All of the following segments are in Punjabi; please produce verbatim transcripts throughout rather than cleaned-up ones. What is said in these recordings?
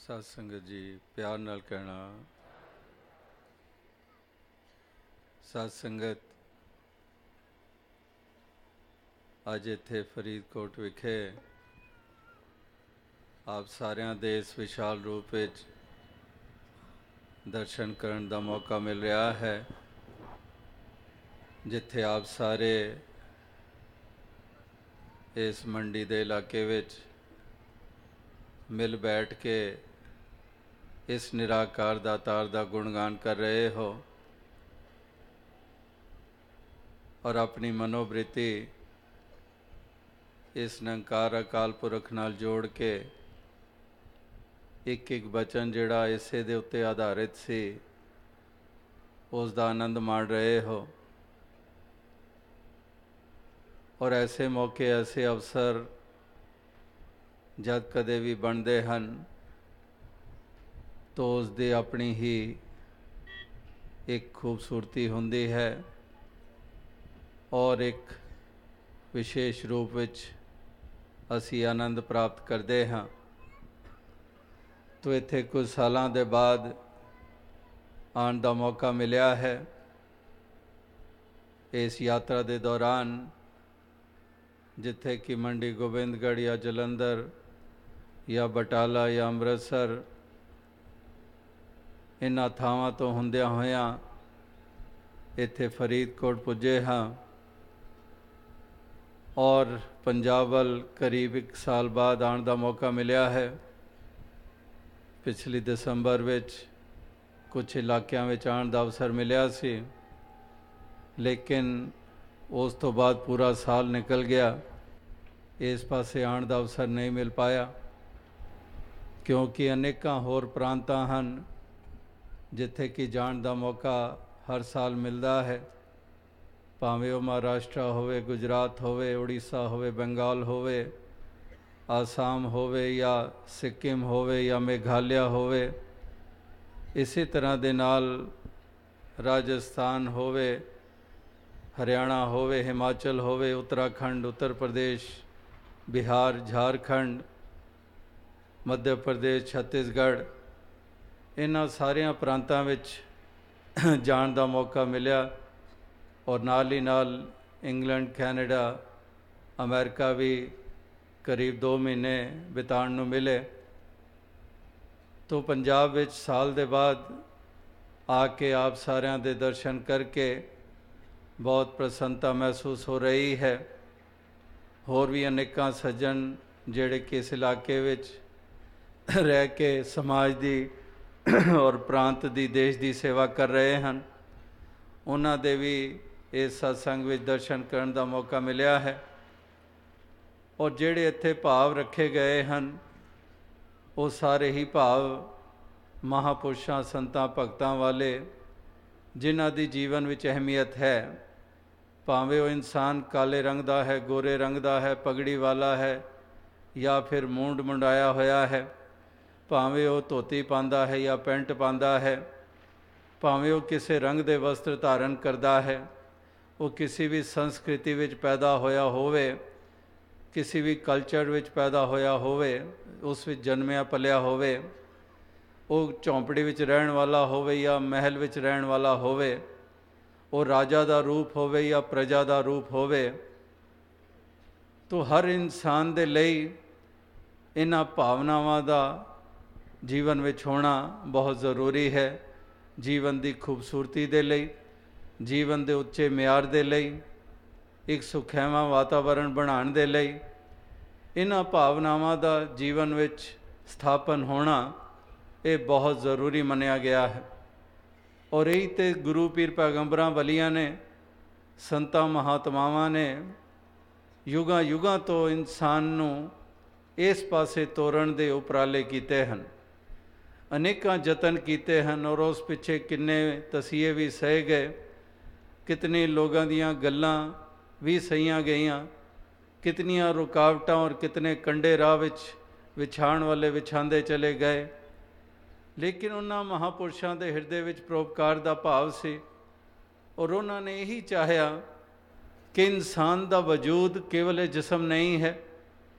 ਸਤ ਸੰਗਤ ਜੀ, ਪਿਆਰ ਨਾਲ ਕਹਿਣਾ। ਸਤ ਸੰਗਤ, ਅੱਜ ਇੱਥੇ ਫਰੀਦਕੋਟ ਵਿਖੇ ਆਪ ਸਾਰਿਆਂ ਦੇ ਇਸ ਵਿਸ਼ਾਲ ਰੂਪ ਵਿੱਚ ਦਰਸ਼ਨ ਕਰਨ ਦਾ ਮੌਕਾ ਮਿਲ ਰਿਹਾ ਹੈ, ਜਿੱਥੇ ਆਪ ਸਾਰੇ ਇਸ ਮੰਡੀ ਦੇ ਇਲਾਕੇ ਵਿੱਚ ਮਿਲ ਬੈਠ ਕੇ ਇਸ ਨਿਰਾਕਾਰ ਦਾਤਾਰ ਦਾ ਗੁਣਗਾਨ ਕਰ ਰਹੇ ਹੋ ਔਰ ਆਪਣੀ ਮਨੋਬ੍ਰਿਤੀ ਇਸ ਨਿਰੰਕਾਰ ਅਕਾਲ ਪੁਰਖ ਨਾਲ ਜੋੜ ਕੇ ਇੱਕ ਇੱਕ ਬਚਨ ਜਿਹੜਾ ਇਸੇ ਦੇ ਉੱਤੇ ਆਧਾਰਿਤ ਸੀ ਉਸ ਦਾ ਆਨੰਦ ਮਾਣ ਰਹੇ ਹੋ। ਔਰ ਐਸੇ ਮੌਕੇ, ਐਸੇ ਅਵਸਰ ਜਦ ਕਦੇ ਵੀ ਬਣਦੇ ਹਨ ਤਾਂ ਉਸ ਦੀ ਆਪਣੀ ਹੀ ਇੱਕ ਖੂਬਸੂਰਤੀ ਹੁੰਦੀ ਹੈ ਔਰ ਇੱਕ ਵਿਸ਼ੇਸ਼ ਰੂਪ ਵਿੱਚ ਅਸੀਂ ਆਨੰਦ ਪ੍ਰਾਪਤ ਕਰਦੇ ਹਾਂ। ਤੋ ਇੱਥੇ ਕੁਝ ਸਾਲਾਂ ਦੇ ਬਾਅਦ ਆਉਣ ਦਾ ਮੌਕਾ ਮਿਲਿਆ ਹੈ। ਇਸ ਯਾਤਰਾ ਦੇ ਦੌਰਾਨ ਜਿੱਥੇ ਕਿ ਮੰਡੀ ਗੋਬਿੰਦਗੜ੍ਹ ਜਾਂ ਜਲੰਧਰ ਜਾਂ ਬਟਾਲਾ ਜਾਂ ਅੰਮ੍ਰਿਤਸਰ, ਇਹਨਾਂ ਥਾਵਾਂ ਤੋਂ ਹੁੰਦਿਆਂ ਹੋਇਆਂ ਇੱਥੇ ਫਰੀਦਕੋਟ ਪੁੱਜੇ ਹਾਂ ਔਰ ਪੰਜਾਬ ਵੱਲ ਕਰੀਬ ਇੱਕ ਸਾਲ ਬਾਅਦ ਆਉਣ ਦਾ ਮੌਕਾ ਮਿਲਿਆ ਹੈ। ਪਿਛਲੀ ਦਸੰਬਰ ਵਿੱਚ ਕੁਛ ਇਲਾਕਿਆਂ ਵਿੱਚ ਆਉਣ ਦਾ ਅਵਸਰ ਮਿਲਿਆ ਸੀ, ਲੇਕਿਨ ਉਸ ਤੋਂ ਬਾਅਦ ਪੂਰਾ ਸਾਲ ਨਿਕਲ ਗਿਆ, ਇਸ ਪਾਸੇ ਆਉਣ ਦਾ ਅਵਸਰ ਨਹੀਂ ਮਿਲ ਪਾਇਆ, ਕਿਉਂਕਿ ਅਨੇਕਾਂ ਹੋਰ ਪ੍ਰਾਂਤਾਂ ਹਨ ਜਿੱਥੇ ਕਿ ਜਾਣ ਦਾ ਮੌਕਾ ਹਰ ਸਾਲ ਮਿਲਦਾ ਹੈ, ਭਾਵੇਂ ਉਹ ਮਹਾਰਾਸ਼ਟਰ ਹੋਵੇ, ਗੁਜਰਾਤ ਹੋਵੇ, ਉੜੀਸਾ ਹੋਵੇ, ਬੰਗਾਲ ਹੋਵੇ, ਆਸਾਮ ਹੋਵੇ ਜਾਂ ਸਿੱਕਿਮ ਹੋਵੇ ਜਾਂ ਮੇਘਾਲਿਆ ਹੋਵੇ। ਇਸੇ ਤਰ੍ਹਾਂ ਦੇ ਨਾਲ ਰਾਜਸਥਾਨ ਹੋਵੇ, ਹਰਿਆਣਾ ਹੋਵੇ, ਹਿਮਾਚਲ ਹੋਵੇ, ਉੱਤਰਾਖੰਡ, ਉੱਤਰ ਪ੍ਰਦੇਸ਼, ਬਿਹਾਰ, ਝਾਰਖੰਡ, ਮੱਧ ਪ੍ਰਦੇਸ਼, ਛੱਤੀਸਗੜ੍ਹ, ਇਹਨਾਂ ਸਾਰਿਆਂ ਪ੍ਰਾਂਤਾਂ ਵਿੱਚ ਜਾਣ ਦਾ ਮੌਕਾ ਮਿਲਿਆ ਔਰ ਨਾਲ ਹੀ ਨਾਲ ਇੰਗਲੈਂਡ, ਕੈਨੇਡਾ, ਅਮਰੀਕਾ ਵੀ ਕਰੀਬ ਦੋ ਮਹੀਨੇ ਬਿਤਾਉਣ ਨੂੰ ਮਿਲੇ। ਤੋ ਪੰਜਾਬ ਵਿੱਚ ਸਾਲ ਦੇ ਬਾਅਦ ਆ ਕੇ ਆਪ ਸਾਰਿਆਂ ਦੇ ਦਰਸ਼ਨ ਕਰਕੇ ਬਹੁਤ ਪ੍ਰਸੰਨਤਾ ਮਹਿਸੂਸ ਹੋ ਰਹੀ ਹੈ। ਹੋਰ ਵੀ ਅਨੇਕਾਂ ਸੱਜਣ ਜਿਹੜੇ ਕਿ ਇਸ ਇਲਾਕੇ ਵਿੱਚ ਰਹਿ ਕੇ ਸਮਾਜ ਦੀ ਔਰ ਪ੍ਰਾਂਤ ਦੀ, ਦੇਸ਼ ਦੀ ਸੇਵਾ ਕਰ ਰਹੇ ਹਨ, ਉਹਨਾਂ ਦੇ ਵੀ ਇਸ ਸਤਸੰਗ ਵਿੱਚ ਦਰਸ਼ਨ ਕਰਨ ਦਾ ਮੌਕਾ ਮਿਲਿਆ ਹੈ। ਔਰ ਜਿਹੜੇ ਇੱਥੇ ਭਾਵ ਰੱਖੇ ਗਏ ਹਨ ਉਹ ਸਾਰੇ ਹੀ ਭਾਵ ਮਹਾਂਪੁਰਸ਼ਾਂ, ਸੰਤਾਂ, ਭਗਤਾਂ ਵਾਲੇ, ਜਿਨ੍ਹਾਂ ਦੀ ਜੀਵਨ ਵਿੱਚ ਅਹਿਮੀਅਤ ਹੈ, ਭਾਵੇਂ ਉਹ ਇਨਸਾਨ ਕਾਲੇ ਰੰਗ ਦਾ ਹੈ, ਗੋਰੇ ਰੰਗ ਦਾ ਹੈ, ਪਗੜੀ ਵਾਲਾ ਹੈ ਜਾਂ ਫਿਰ ਮੁੰਡ ਮੁੰਡਾਇਆ ਹੋਇਆ ਹੈ, ਭਾਵੇਂ ਉਹ ਧੋਤੀ ਪਾਉਂਦਾ ਹੈ ਜਾਂ ਪੈਂਟ ਪਾਉਂਦਾ ਹੈ, ਭਾਵੇਂ ਉਹ ਕਿਸੇ ਰੰਗ ਦੇ ਵਸਤਰ ਧਾਰਨ ਕਰਦਾ ਹੈ, ਉਹ ਕਿਸੇ ਵੀ ਸੰਸਕ੍ਰਿਤੀ ਵਿੱਚ ਪੈਦਾ ਹੋਇਆ ਹੋਵੇ, ਕਿਸੇ ਵੀ ਕਲਚਰ ਵਿੱਚ ਪੈਦਾ ਹੋਇਆ ਹੋਵੇ, ਉਸ ਵਿੱਚ ਜਨਮਿਆ ਪਲਿਆ ਹੋਵੇ, ਉਹ ਝੌਂਪੜੀ ਵਿੱਚ ਰਹਿਣ ਵਾਲਾ ਹੋਵੇ ਜਾਂ ਮਹਿਲ ਵਿੱਚ ਰਹਿਣ ਵਾਲਾ ਹੋਵੇ, ਉਹ ਰਾਜਾ ਦਾ ਰੂਪ ਹੋਵੇ ਜਾਂ ਪ੍ਰਜਾ ਦਾ ਰੂਪ ਹੋਵੇ, ਤੋ ਹਰ ਇਨਸਾਨ ਦੇ ਲਈ ਇਹਨਾਂ ਭਾਵਨਾਵਾਂ ਦਾ ਜੀਵਨ ਵਿੱਚ ਹੋਣਾ ਬਹੁਤ ਜ਼ਰੂਰੀ ਹੈ। ਜੀਵਨ ਦੀ ਖੂਬਸੂਰਤੀ ਦੇ ਲਈ, ਜੀਵਨ ਦੇ ਉੱਚੇ ਮਿਆਰ ਦੇ ਲਈ, ਇੱਕ ਸੁਖੈਵਾਂ ਵਾਤਾਵਰਣ ਬਣਾਉਣ ਦੇ ਲਈ ਇਹਨਾਂ ਭਾਵਨਾਵਾਂ ਦਾ ਜੀਵਨ ਵਿੱਚ ਸਥਾਪਨ ਹੋਣਾ ਇਹ ਬਹੁਤ ਜ਼ਰੂਰੀ ਮੰਨਿਆ ਗਿਆ ਹੈ। ਔਰ ਇਹੀ ਤੇ ਗੁਰੂ ਪੀਰ ਪੈਗੰਬਰਾਂ ਵਲੀਆਂ ਨੇ, ਸੰਤਾਂ ਮਹਾਤਮਾਵਾਂ ਨੇ ਯੁਗਾਂ ਯੁਗਾਂ ਤੋਂ ਇਨਸਾਨ ਨੂੰ ਇਸ ਪਾਸੇ ਤੋਰਨ ਦੇ ਉਪਰਾਲੇ ਕੀਤੇ ਹਨ, ਅਨੇਕਾਂ ਯਤਨ ਕੀਤੇ ਹਨ ਔਰ ਉਸ ਪਿੱਛੇ ਕਿੰਨੇ ਤਸੀਹੇ ਵੀ ਸਹੇ ਗਏ, ਕਿਤਨੇ ਲੋਕਾਂ ਦੀਆਂ ਗੱਲਾਂ ਵੀ ਸਹੀਆਂ ਗਈਆਂ, ਕਿਤਨੀਆਂ ਰੁਕਾਵਟਾਂ ਔਰ ਕਿਤਨੇ ਕੰਢੇ ਰਾਹ ਵਿੱਚ ਵਿਛਾਉਣ ਵਾਲੇ ਵਿਛਾਉਂਦੇ ਚਲੇ ਗਏ, ਲੇਕਿਨ ਉਹਨਾਂ ਮਹਾਂਪੁਰਸ਼ਾਂ ਦੇ ਹਿਰਦੇ ਵਿੱਚ ਪਰਉਪਕਾਰ ਦਾ ਭਾਵ ਸੀ ਔਰ ਉਹਨਾਂ ਨੇ ਇਹੀ ਚਾਹਿਆ ਕਿ ਇਨਸਾਨ ਦਾ ਵਜੂਦ ਕੇਵਲ ਇਹ ਜਿਸਮ ਨਹੀਂ ਹੈ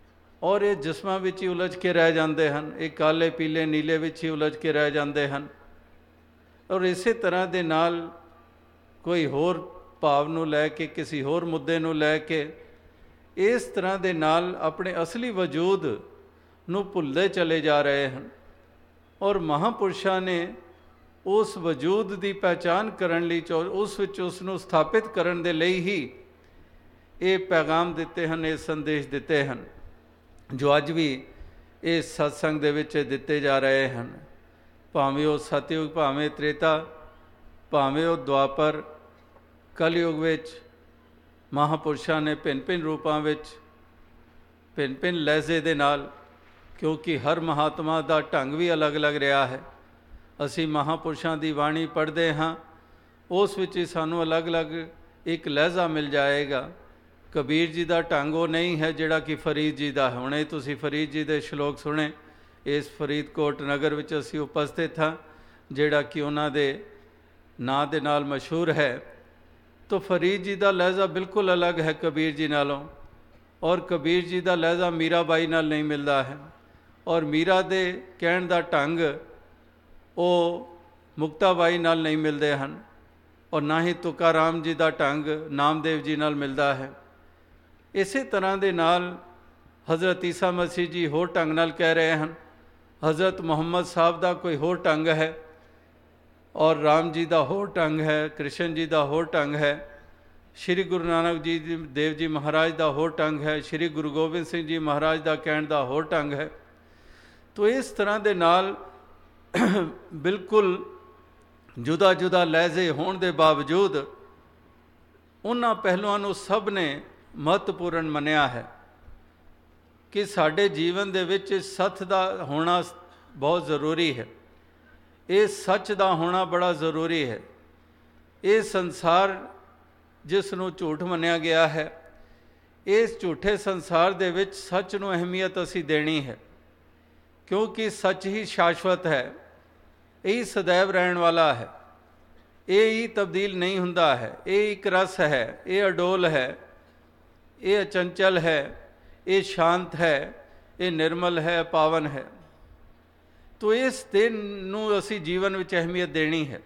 ਔਰ ਇਹ ਜਿਸਮਾਂ ਵਿੱਚ ਹੀ ਉਲਝ ਕੇ ਰਹਿ ਜਾਂਦੇ ਹਨ, ਇਹ ਕਾਲੇ ਪੀਲੇ ਨੀਲੇ ਵਿੱਚ ਹੀ ਉਲਝ ਕੇ ਰਹਿ ਜਾਂਦੇ ਹਨ। ਔਰ ਇਸੇ ਤਰ੍ਹਾਂ ਦੇ ਨਾਲ ਕੋਈ ਹੋਰ ਭਾਵ ਨੂੰ ਲੈ ਕੇ, ਕਿਸੇ ਹੋਰ ਮੁੱਦੇ ਨੂੰ ਲੈ ਕੇ ਇਸ ਤਰ੍ਹਾਂ ਦੇ ਨਾਲ ਆਪਣੇ ਅਸਲੀ ਵਜੂਦ ਨੂੰ ਭੁੱਲਦੇ ਚਲੇ ਜਾ ਰਹੇ ਹਨ। ਔਰ ਮਹਾਂਪੁਰਸ਼ਾਂ ਨੇ ਉਸ ਵਜੂਦ ਦੀ ਪਹਿਚਾਣ ਕਰਨ ਲਈ, ਉਸ ਵਿੱਚ ਉਸ ਨੂੰ ਸਥਾਪਿਤ ਕਰਨ ਦੇ ਲਈ ਹੀ ਇਹ ਪੈਗਾਮ ਦਿੱਤੇ ਹਨ, ਇਹ ਸੰਦੇਸ਼ ਦਿੱਤੇ ਹਨ, ਜੋ ਅੱਜ ਵੀ ਇਸ ਸਤਸੰਗ ਦੇ ਵਿੱਚ ਦਿੱਤੇ ਜਾ ਰਹੇ ਹਨ। ਭਾਵੇਂ ਉਹ ਸਤਯੁਗ, ਭਾਵੇਂ ਤ੍ਰੇਤਾ, ਭਾਵੇਂ ਉਹ ਦੁਆਪਰ, ਕਲਯੁਗ ਵਿੱਚ ਮਹਾਂਪੁਰਸ਼ਾਂ ਨੇ ਭਿੰਨ ਭਿੰਨ ਰੂਪਾਂ ਵਿੱਚ, ਭਿੰਨ ਭਿੰਨ ਲਹਿਜ਼ੇ ਦੇ ਨਾਲ, ਕਿਉਂਕਿ ਹਰ ਮਹਾਤਮਾ ਦਾ ਢੰਗ ਵੀ ਅਲੱਗ-ਅਲੱਗ ਰਿਹਾ ਹੈ। ਅਸੀਂ ਮਹਾਂਪੁਰਸ਼ਾਂ ਦੀ ਬਾਣੀ ਪੜ੍ਹਦੇ ਹਾਂ, ਉਸ ਵਿੱਚ ਹੀ ਸਾਨੂੰ ਅਲੱਗ-ਅਲੱਗ ਇੱਕ ਲਹਿਜ਼ਾ ਮਿਲ ਜਾਏਗਾ। ਕਬੀਰ ਜੀ ਦਾ ਢੰਗ ਉਹ ਨਹੀਂ ਹੈ ਜਿਹੜਾ ਕਿ ਫਰੀਦ ਜੀ ਦਾ ਹੈ। ਹੁਣੇ ਤੁਸੀਂ ਫਰੀਦ ਜੀ ਦੇ ਸ਼ਲੋਕ ਸੁਣੇ। ਇਸ ਫਰੀਦਕੋਟ ਨਗਰ ਵਿੱਚ ਅਸੀਂ ਉਪਸਥਿਤ ਹਾਂ, ਜਿਹੜਾ ਕਿ ਉਹਨਾਂ ਦੇ ਨਾਂ ਦੇ ਨਾਲ ਮਸ਼ਹੂਰ ਹੈ। ਤਾਂ ਫਰੀਦ ਜੀ ਦਾ ਲਹਿਜ਼ਾ ਬਿਲਕੁਲ ਅਲੱਗ ਹੈ ਕਬੀਰ ਜੀ ਨਾਲੋਂ, ਔਰ ਕਬੀਰ ਜੀ ਦਾ ਲਹਿਜ਼ਾ ਮੀਰਾ ਬਾਈ ਨਾਲ ਨਹੀਂ ਮਿਲਦਾ ਹੈ, ਔਰ ਮੀਰਾ ਦੇ ਕਹਿਣ ਦਾ ਢੰਗ ਉਹ ਮੁਕਤਾ ਬਾਈ ਨਾਲ ਨਹੀਂ ਮਿਲਦੇ ਹਨ, ਔਰ ਨਾ ਹੀ ਤੁਕਾ ਰਾਮ ਜੀ ਦਾ ਢੰਗ ਨਾਮਦੇਵ ਜੀ ਨਾਲ ਮਿਲਦਾ ਹੈ। ਇਸੇ ਤਰ੍ਹਾਂ ਦੇ ਨਾਲ ਹਜ਼ਰਤ ਈਸਾ ਮਸੀਹ ਜੀ ਹੋਰ ਢੰਗ ਨਾਲ ਕਹਿ ਰਹੇ ਹਨ, ਹਜ਼ਰਤ ਮੁਹੰਮਦ ਸਾਹਿਬ ਦਾ ਕੋਈ ਹੋਰ ਢੰਗ ਹੈ, ਔਰ ਰਾਮ ਜੀ ਦਾ ਹੋਰ ਢੰਗ ਹੈ, ਕ੍ਰਿਸ਼ਨ ਜੀ ਦਾ ਹੋਰ ਢੰਗ ਹੈ, ਸ਼੍ਰੀ ਗੁਰੂ ਨਾਨਕ ਜੀ ਦੇਵ ਜੀ ਮਹਾਰਾਜ ਦਾ ਹੋਰ ਢੰਗ ਹੈ, ਸ਼੍ਰੀ ਗੁਰੂ ਗੋਬਿੰਦ ਸਿੰਘ ਜੀ ਮਹਾਰਾਜ ਦਾ ਕਹਿਣ ਦਾ ਹੋਰ ਢੰਗ ਹੈ। ਤੋ ਇਸ ਤਰ੍ਹਾਂ ਦੇ ਨਾਲ ਬਿਲਕੁਲ ਜੁਦਾ ਜੁਦਾ ਲਹਿਜ਼ੇ ਹੋਣ ਦੇ ਬਾਵਜੂਦ ਉਹਨਾਂ ਪਹਿਲੂਆਂ ਨੂੰ ਸਭ ਨੇ ਮਹੱਤਵਪੂਰਨ ਮੰਨਿਆ ਹੈ ਕਿ ਸਾਡੇ ਜੀਵਨ ਦੇ ਵਿੱਚ ਸੱਚ ਦਾ ਹੋਣਾ ਬਹੁਤ ਜ਼ਰੂਰੀ ਹੈ। ਇਹ ਸੱਚ ਦਾ ਹੋਣਾ ਬੜਾ ਜ਼ਰੂਰੀ ਹੈ। ਇਹ ਸੰਸਾਰ ਜਿਸ ਨੂੰ ਝੂਠ ਮੰਨਿਆ ਗਿਆ ਹੈ, ਇਸ ਝੂਠੇ ਸੰਸਾਰ ਦੇ ਵਿੱਚ ਸੱਚ ਨੂੰ ਅਹਿਮੀਅਤ ਅਸੀਂ ਦੇਣੀ ਹੈ, ਕਿਉਂਕਿ ਸੱਚ ਹੀ ਸ਼ਾਸ਼ਵਤ ਹੈ, ਇਹ ਸदैव ਰਹਿਣ ਵਾਲਾ ਹੈ, ਇਹ ਹੀ ਤਬਦੀਲ ਨਹੀਂ ਹੁੰਦਾ ਹੈ, ਇਹ ਇੱਕ ਰਸ ਹੈ, ਇਹ ਅਡੋਲ ਹੈ, ਇਹ ਅਚੰਚਲ ਹੈ, ਇਹ ਸ਼ਾਂਤ ਹੈ, ਇਹ ਨਿਰਮਲ ਹੈ, ਪਾਵਨ ਹੈ। ਤੋ ਇਸ ਦਿਨ ਨੂੰ ਅਸੀਂ ਜੀਵਨ ਵਿੱਚ ਅਹਿਮੀਅਤ ਦੇਣੀ ਹੈ।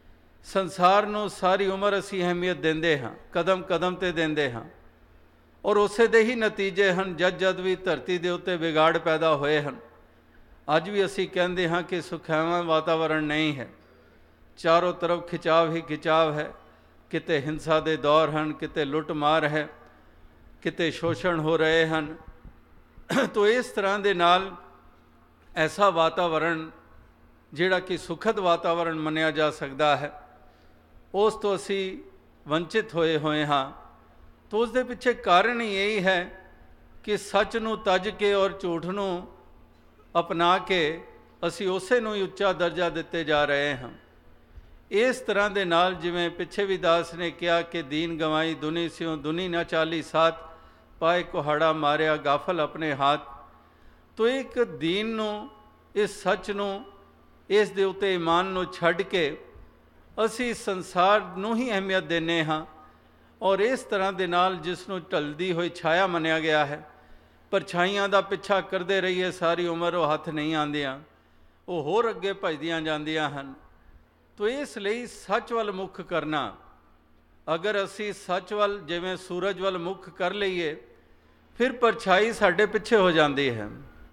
ਸੰਸਾਰ ਨੂੰ ਸਾਰੀ ਉਮਰ ਅਸੀਂ ਅਹਿਮੀਅਤ ਦਿੰਦੇ ਹਾਂ, ਕਦਮ ਕਦਮ 'ਤੇ ਦਿੰਦੇ ਹਾਂ, ਔਰ ਉਸੇ ਦੇ ਹੀ ਨਤੀਜੇ ਹਨ ਜਦ ਜਦ ਵੀ ਧਰਤੀ ਦੇ ਉੱਤੇ ਵਿਗਾੜ ਪੈਦਾ ਹੋਏ ਹਨ। ਅੱਜ ਵੀ ਅਸੀਂ ਕਹਿੰਦੇ ਹਾਂ ਕਿ ਸੁਖਾਵਾਂ ਵਾਤਾਵਰਣ ਨਹੀਂ ਹੈ, ਚਾਰੋਂ ਤਰਫ ਖਿਚਾਵ ਹੀ ਖਿਚਾਵ ਹੈ, ਕਿਤੇ ਹਿੰਸਾ ਦੇ ਦੌਰ ਹਨ, ਕਿਤੇ ਲੁੱਟ ਮਾਰ ਹੈ, ਕਿਤੇ ਸ਼ੋਸ਼ਣ ਹੋ ਰਹੇ ਹਨ। ਤੋ ਇਸ ਤਰ੍ਹਾਂ ਦੇ ਨਾਲ ਐਸਾ ਵਾਤਾਵਰਣ ਜਿਹੜਾ ਕਿ ਸੁਖਦ ਵਾਤਾਵਰਣ ਮੰਨਿਆ ਜਾ ਸਕਦਾ ਹੈ, ਉਸ ਤੋਂ ਅਸੀਂ ਵੰਚਿਤ ਹੋਏ ਹੋਏ ਹਾਂ। ਤੋ ਉਸ ਦੇ ਪਿੱਛੇ ਕਾਰਨ ਹੀ ਇਹੀ ਹੈ ਕਿ ਸੱਚ ਨੂੰ ਤੱਜ ਕੇ ਔਰ ਝੂਠ ਨੂੰ ਅਪਣਾ ਕੇ ਅਸੀਂ ਉਸੇ ਨੂੰ ਹੀ ਉੱਚਾ ਦਰਜਾ ਦਿੱਤੇ ਜਾ ਰਹੇ ਹਾਂ। ਇਸ ਤਰ੍ਹਾਂ ਦੇ ਨਾਲ ਜਿਵੇਂ ਪਿੱਛੇ ਵੀ ਦਾਸ ਨੇ ਕਿਹਾ ਕਿ ਦੀਨ ਗਵਾਈ ਦੁਨੀ ਸਿਉ ਦੁਨੀ ਨਾ ਚਾਲੀ ਸਾਥ, ਪਾਏ ਕੁਹਾੜਾ ਮਾਰਿਆ ਗਾਫਲ ਆਪਣੇ ਹੱਥ। ਤੋ ਇੱਕ ਦੀਨ ਨੂੰ, ਇਸ ਸੱਚ ਨੂੰ, ਇਸ ਦੇ ਉੱਤੇ ਈਮਾਨ ਨੂੰ ਛੱਡ ਕੇ ਅਸੀਂ ਸੰਸਾਰ ਨੂੰ ਹੀ ਅਹਿਮੀਅਤ ਦਿੰਦੇ ਹਾਂ, ਔਰ ਇਸ ਤਰ੍ਹਾਂ ਦੇ ਨਾਲ ਜਿਸ ਨੂੰ ਢਲਦੀ ਹੋਈ ਛਾਇਆ ਮੰਨਿਆ ਗਿਆ ਹੈ, ਪਰਛਾਈਆਂ ਦਾ ਪਿੱਛਾ ਕਰਦੇ ਰਹੀਏ ਸਾਰੀ ਉਮਰ, ਉਹ ਹੱਥ ਨਹੀਂ ਆਉਂਦੀਆਂ, ਉਹ ਹੋਰ ਅੱਗੇ ਭੱਜਦੀਆਂ ਜਾਂਦੀਆਂ ਹਨ। ਤੋ ਇਸ ਲਈ ਸੱਚ ਵੱਲ ਮੁੱਖ ਕਰਨਾ, ਅਗਰ ਅਸੀਂ ਸੱਚ ਵੱਲ ਜਿਵੇਂ ਸੂਰਜ ਵੱਲ ਮੁੱਖ ਕਰ ਲਈਏ, ਫਿਰ ਪਰਛਾਈ ਸਾਡੇ ਪਿੱਛੇ ਹੋ ਜਾਂਦੀ ਹੈ,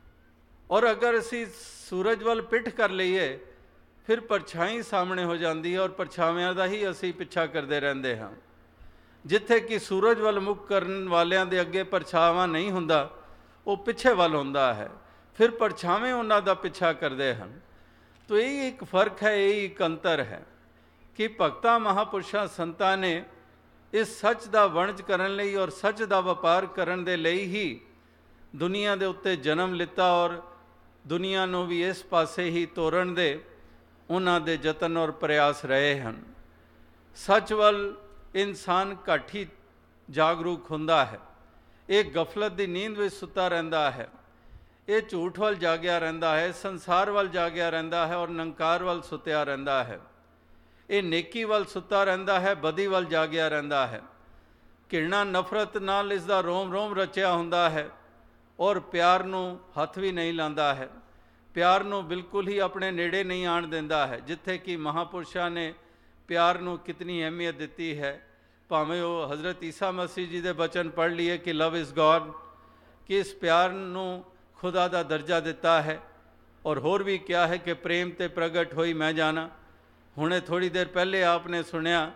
ਔਰ ਅਗਰ ਅਸੀਂ ਸੂਰਜ ਵੱਲ ਪਿੱਠ ਕਰ ਲਈਏ, ਫਿਰ ਪਰਛਾਈ ਸਾਹਮਣੇ ਹੋ ਜਾਂਦੀ ਹੈ, ਔਰ ਪਰਛਾਵਿਆਂ ਦਾ ਹੀ ਅਸੀਂ ਪਿੱਛਾ ਕਰਦੇ ਰਹਿੰਦੇ ਹਾਂ। ਜਿੱਥੇ ਕਿ ਸੂਰਜ ਵੱਲ ਮੁੱਖ ਕਰਨ ਵਾਲਿਆਂ ਦੇ ਅੱਗੇ ਪਰਛਾਵਾਂ ਨਹੀਂ ਹੁੰਦਾ, ਉਹ ਪਿੱਛੇ ਵੱਲ ਹੁੰਦਾ ਹੈ, ਫਿਰ ਪਰਛਾਵੇਂ ਉਹਨਾਂ ਦਾ ਪਿੱਛਾ ਕਰਦੇ ਹਨ। ਤੋ ਇਹ ਇੱਕ ਫਰਕ ਹੈ, ਇਹ ਇੱਕ ਅੰਤਰ ਹੈ ਕਿ ਭਗਤਾਂ ਮਹਾਂਪੁਰਸ਼ਾਂ ਸੰਤਾਂ ਨੇ ਇਸ ਸੱਚ ਦਾ ਵਣਜ ਕਰਨ ਲਈ ਔਰ ਸੱਚ ਦਾ ਵਪਾਰ ਕਰਨ ਦੇ ਲਈ ਹੀ ਦੁਨੀਆ ਦੇ ਉੱਤੇ ਜਨਮ ਲਿੱਤਾ, ਔਰ ਦੁਨੀਆ ਨੂੰ ਵੀ ਇਸ ਪਾਸੇ ਹੀ ਤੋਰਨ ਦੇ ਉਹਨਾਂ ਦੇ ਯਤਨ ਔਰ ਪ੍ਰਯਾਸ ਰਹੇ ਹਨ। ਸੱਚ ਵੱਲ ਇਨਸਾਨ ਘੱਟ ਹੀ ਜਾਗਰੂਕ ਹੁੰਦਾ ਹੈ, ਇਹ ਗਫਲਤ ਦੀ ਨੀਂਦ ਵਿੱਚ ਸੁੱਤਾ ਰਹਿੰਦਾ ਹੈ, ਇਹ ਝੂਠ ਵੱਲ ਜਾਗਿਆ ਰਹਿੰਦਾ ਹੈ, ਸੰਸਾਰ ਵੱਲ ਜਾਗਿਆ ਰਹਿੰਦਾ ਹੈ, ਔਰ ਨੰਕਾਰ ਵੱਲ ਸੁੱਤਿਆ ਰਹਿੰਦਾ ਹੈ। ਇਹ ਨੇਕੀ ਵੱਲ ਸੁੱਤਾ ਰਹਿੰਦਾ ਹੈ, ਬਦੀ ਵੱਲ ਜਾਗਿਆ ਰਹਿੰਦਾ ਹੈ। ਘਿਰਣਾ ਨਫ਼ਰਤ ਨਾਲ ਇਸ ਦਾ ਰੋਮ ਰੋਮ ਰਚਿਆ ਹੁੰਦਾ ਹੈ, ਔਰ ਪਿਆਰ ਨੂੰ ਹੱਥ ਵੀ ਨਹੀਂ ਲਾਉਂਦਾ ਹੈ, ਪਿਆਰ ਨੂੰ ਬਿਲਕੁਲ ਹੀ ਆਪਣੇ ਨੇੜੇ ਨਹੀਂ ਆਉਣ ਦਿੰਦਾ ਹੈ। ਜਿੱਥੇ ਕਿ ਮਹਾਂਪੁਰਸ਼ਾਂ ਨੇ ਪਿਆਰ ਨੂੰ ਕਿਤਨੀ ਅਹਿਮੀਅਤ ਦਿੱਤੀ ਹੈ। ਭਾਵੇਂ ਉਹ ਹਜ਼ਰਤ ਈਸਾ ਮਸੀਹ ਜੀ ਦੇ ਬਚਨ ਪੜ੍ਹ ਲਈਏ ਕਿ ਲਵ ਇਜ਼ ਗੋਡ, ਕਿ ਇਸ ਪਿਆਰ ਨੂੰ ਖੁਦਾ ਦਾ ਦਰਜਾ ਦਿੱਤਾ ਹੈ। ਔਰ ਹੋਰ ਵੀ ਕਿਹਾ ਹੈ ਕਿ ਪ੍ਰੇਮ ਤੇ ਪ੍ਰਗਟ ਹੋਈ ਮੈਂ ਜਾਣਾ। ਹੁਣੇ ਥੋੜੀ ਦੇਰ ਪਹਿਲੇ ਆਪਨੇ ਸੁਣਿਆ